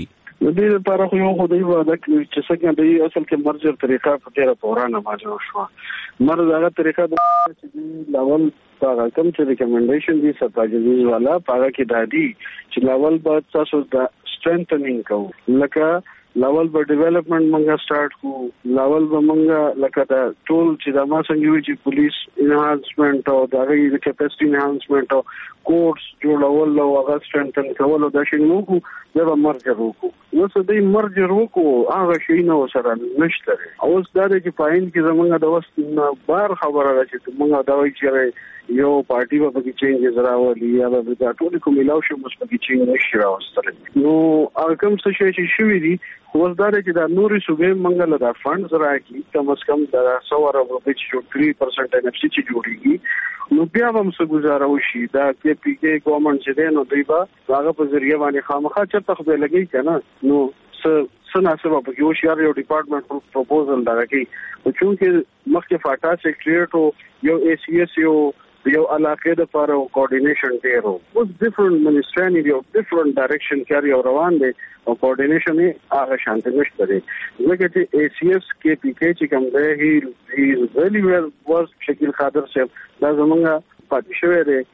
د دې لپاره خو یو خدای وعده کوي چې څنګه د اصل کې مرجر طریقه په ډیره پورانه باندې شو مرز هغه طریقه د چې لاول هغه کوم چې ریکمنډیشن دي سپاجیز والا هغه کې دادي چې لاول به تاسو د strengthening کوو لکه لاول به ډیولپمنٹ منګه سٹارټ کو لاول به منګه لکه دا ټول چې د ما څنګه وی چې پولیس انهانسمنت او د غي د کیپاسټي انهانسمنت او کورس جوړول او هغه strengthen کول دا شي نو کو دا مرجر وکړو نو څه دې مرجر وکړو هغه شي نو سره نشته اوس دا چې پاین کې زمونږ د وست بار خبره ده چې موږ دا وایي چې یو پارټي په کې چینجز راولي یا به دا ټول کوم ملاو شي مس په کې چینج نشي راوستل نو هغه کوم څه شي شوی دي اوس دا چې دا نوري صوبې منګل دا فند راکې کم از کم دا 100 ارب روپۍ چې 3% NFC چې جوړیږي نو بیا هم څه گزاره وشي دا کې پی کې ګورنمنت چې دی نو دوی به هغه په ذریعہ باندې خامخا چې تخبه لګي کنه نو سناسبه په یو شهر یو ډپارټمنټ پروپوزل دا کوي چونکه مخکې فاټا سیکریټریټ یو ACS یو علاقې د لپاره کوارډینیشن ډیرو اوس ډیفرنٹ منسټري یو ډیفرنٹ ډایرکشن کاری روان دي او کوارډینیشن یې هغه شانته نشته دي ځکه چې ACS کې PK چې کوم دی هی ریلی ویل واز شکیل خادر صاحب دا زمونږه پاتې شوی دی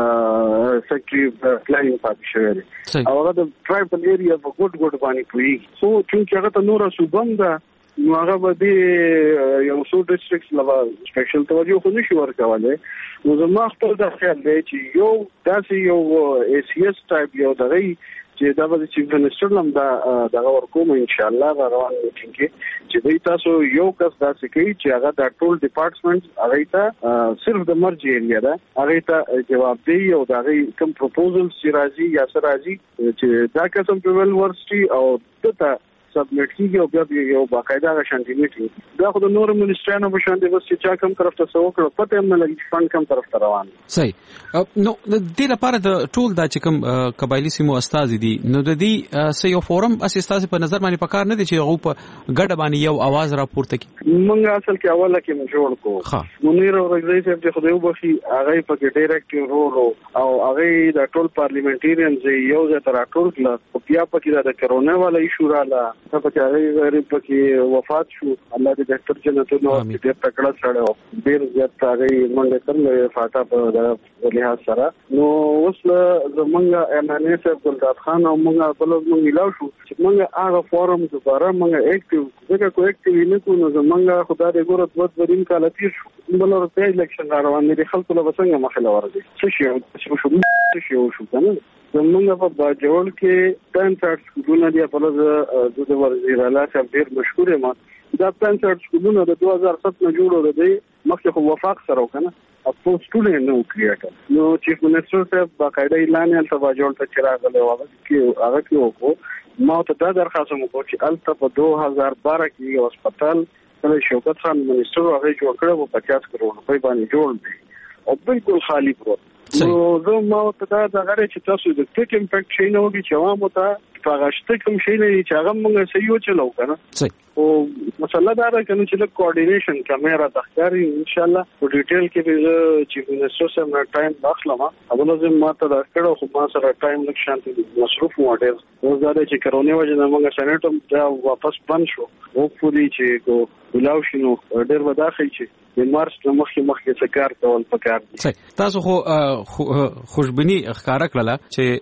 سیکریټری پلانینګ پاتې شوی دی او هغه د ټرایبل ایریا په ګډ باندې کوي سو چې هغه ته نور صوبم ده نو هغه به یو څو ډیسټریکټس لپاره سپیشل توجه خو نشي ورکولای نو زما خپل د خیال دی چې یو داسې یو ACS ټایپ یو دغه چې دا به چیف منسټر نم دا ورکوم ان شاء الله روان میټینګ کې چې دوی تاسو یو کس داسې کوي چې هغه د ټول ډپارټمنټ هغه ته صرف د مرج ایریا ده هغه ته جواب دی او دا کوم پروپوزل چې راځي یا سره راځي چې دا قسم په یونیورسيټي او دته سبمټ کیږي او بیا یو باقاعده غشانتي میټینګ دا خو د نور منسټرانو په شان دي بس چې چا کوم طرف ته سو کړو پته هم نه لګي فند کوم طرف ته روان صحیح نو د دې لپاره د ټول دا چې کوم قبایلی سیمو استاد دي نو د دې سې یو فورم اساس په نظر باندې پکار نه دي چې هغه په ګډ باندې یو आवाज راپورته کړي مونږ اصل کې اوله کې موږ جوړ کو منیر او رضای صاحب چې خدای وبخي هغه په کې ډایرکټ رول او هغه د ټول پارلیمنټریانز یو ځای تر ټول کله په بیا په کې د کرونا والا ایشو رااله په کې غریب کې وفات شو الله دې ډاکټر جنتونو دې تکړه سره ډیر زیات هغه منډه کړل فاټا په لحاظ سره نو اوس زمونږ امانه صاحب ګلداد خان او موږ بل ملاو شو چې موږ هغه فورم دوباره موږ اکټیو ځکه کو اکټیو نه کو نو زمونږ خدای دې ګورت وځ ورین کال تیر شو بل ورته الیکشن روان دي خلکو له وسنګ مخله ورغی څه شو کنه زمونږ په باجوړ کې 10 سکولونه دي په لږ د وزیر اعلی صاحب ډیر مشهور ما دا 10 سکولونه د 2007 نه جوړو دي مخکې خو وفاق سره وکنه اپو سکولونه نو کریټ نو چیف منسټر صاحب باقاعده اعلان یې ته باجوړ ته چراغ له هغه کې وکړو ما ته دا درخواست وکړ چې الته په 2012 کې یو هسپتال د شوکت خان منسټر هغه جوړ کړو په 50 کروڑ روپۍ باندې جوړ دی او بالکل خالی پروت نو زه ما ته دا غواړم چې تاسو د ټیک امپیکټ شي نه وږي چې عوامو ته پاغشته کوم شي نه چې هغه موږ صحیح وچلو کنه او مسله دا ده کنه چې د کوارډینیشن کیمرا تخکاری ان شاء الله په ډیټیل کې به چیف منسټر سره نه ټایم واخلم او لازم ما ته دا کړو خو ما سره ټایم لک شانتي مصروف مو ډیر اوس دا چې کرونا وجه نه موږ سېنټ دا واپس بند شو او پوری چې کو بلاو شنو ډیر وداخل چې د مارچ مخکې څه کار کول پکار دي تاسو خو خوشبینی ښکارا کړله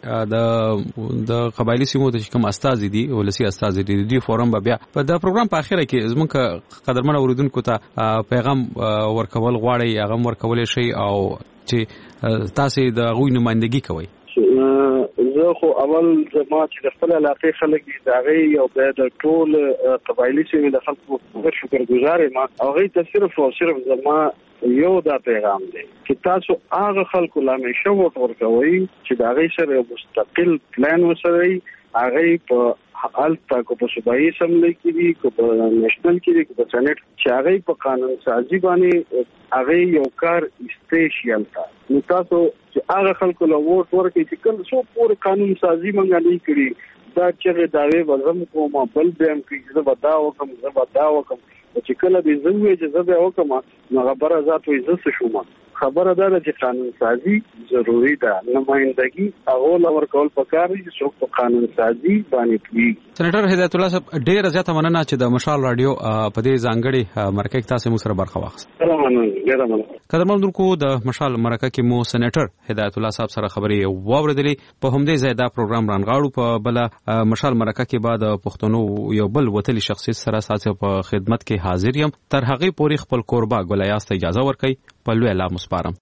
چې د قبایلی سیمو د کوم استاد دي ولسی استاد دي د فورم بیا په دا پروګرام په اخره کې زموږ قدرمن اوریدونکو ته پیغام ورکول غواړي هغه ورکول شي او چې تاسو د غوی نمائندګي کوي زه خو اول زما چې خپل علاقې خلک دي دا غي او د ټول قبایلی سیمې د خلکو شکرګزار یم او غي ته صرف او صرف زما یو دا پیغام دی چې تاسو هغه خلکو لا مې شو ورکوي چې دا غي سره مستقل پلان وسوي هغه په التا کو په صوبایي اسمبلی کې دي کو په نېشنل کې دي کو په سېنات چې هغه په قانون سازي باندې هغه یو کار اسپیشل تا نو تاسو چې هغه خلکو له ووټ ورکړي چې کوم څو پور قانون سازي مونږ نه کړی دا چې داوی وزم کوم بل به هم کې زه ودا وکم چې کله دې زوی چې زه به وکم نو خبره ذات وي زه شوم خبره ده چې قانون سازي ضروری ده. نمائندګي هغه لور کول پکار دي چې څوک په قانون سازي باندې کوي. سېنیټر هدایت الله صاحب ډېر زیاته مننه چې د مشال رادیو په دې ځانګړي مرکه کې تاسو موږ سره برخه واخیسته. قدرمنونکو د مشال مرکه کې مو سېنیټر هدایت الله صاحب سره خبرې واوریدلې. په همدې ځای دا پروګرام رانغاړو. په بل مشال مرکه کې بعد پښتنو یو بل وتلی شخصیت سره ساتي په خدمت کې حاضر یم. تر هغه پورې خپل قربا ګلیاست اجازه ورکړئ. په لوی الله مسپارم.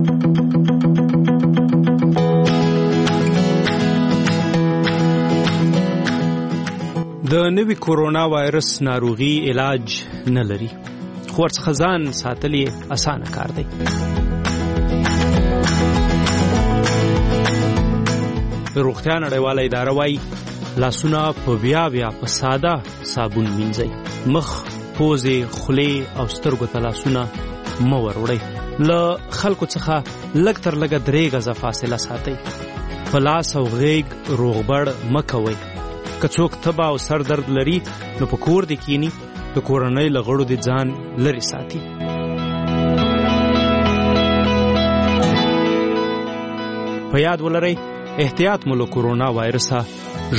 د نوي کورونا وایرس ناروغي علاج نه لري، خو ورڅخه ځان ساتل یې اسانه کار دی. روغتیا نړیواله اداره وايي لاسونه په بیا په ساده صابون مینځئ. مخ، پوزې، خولې او سترګو ته لاسونه مه وروړئ. له خلکو څخه لږ تر لږه 3 غزه فاصله ساتئ. په لاس او غیږ روغبړ مه کوئ. که څوک تبه او سر درد لري نو په کور دې کینی، د کورنۍ له غړو دې ځان لرې ساتي. په یاد ولرئ احتیاط مو له کورونا وایرسه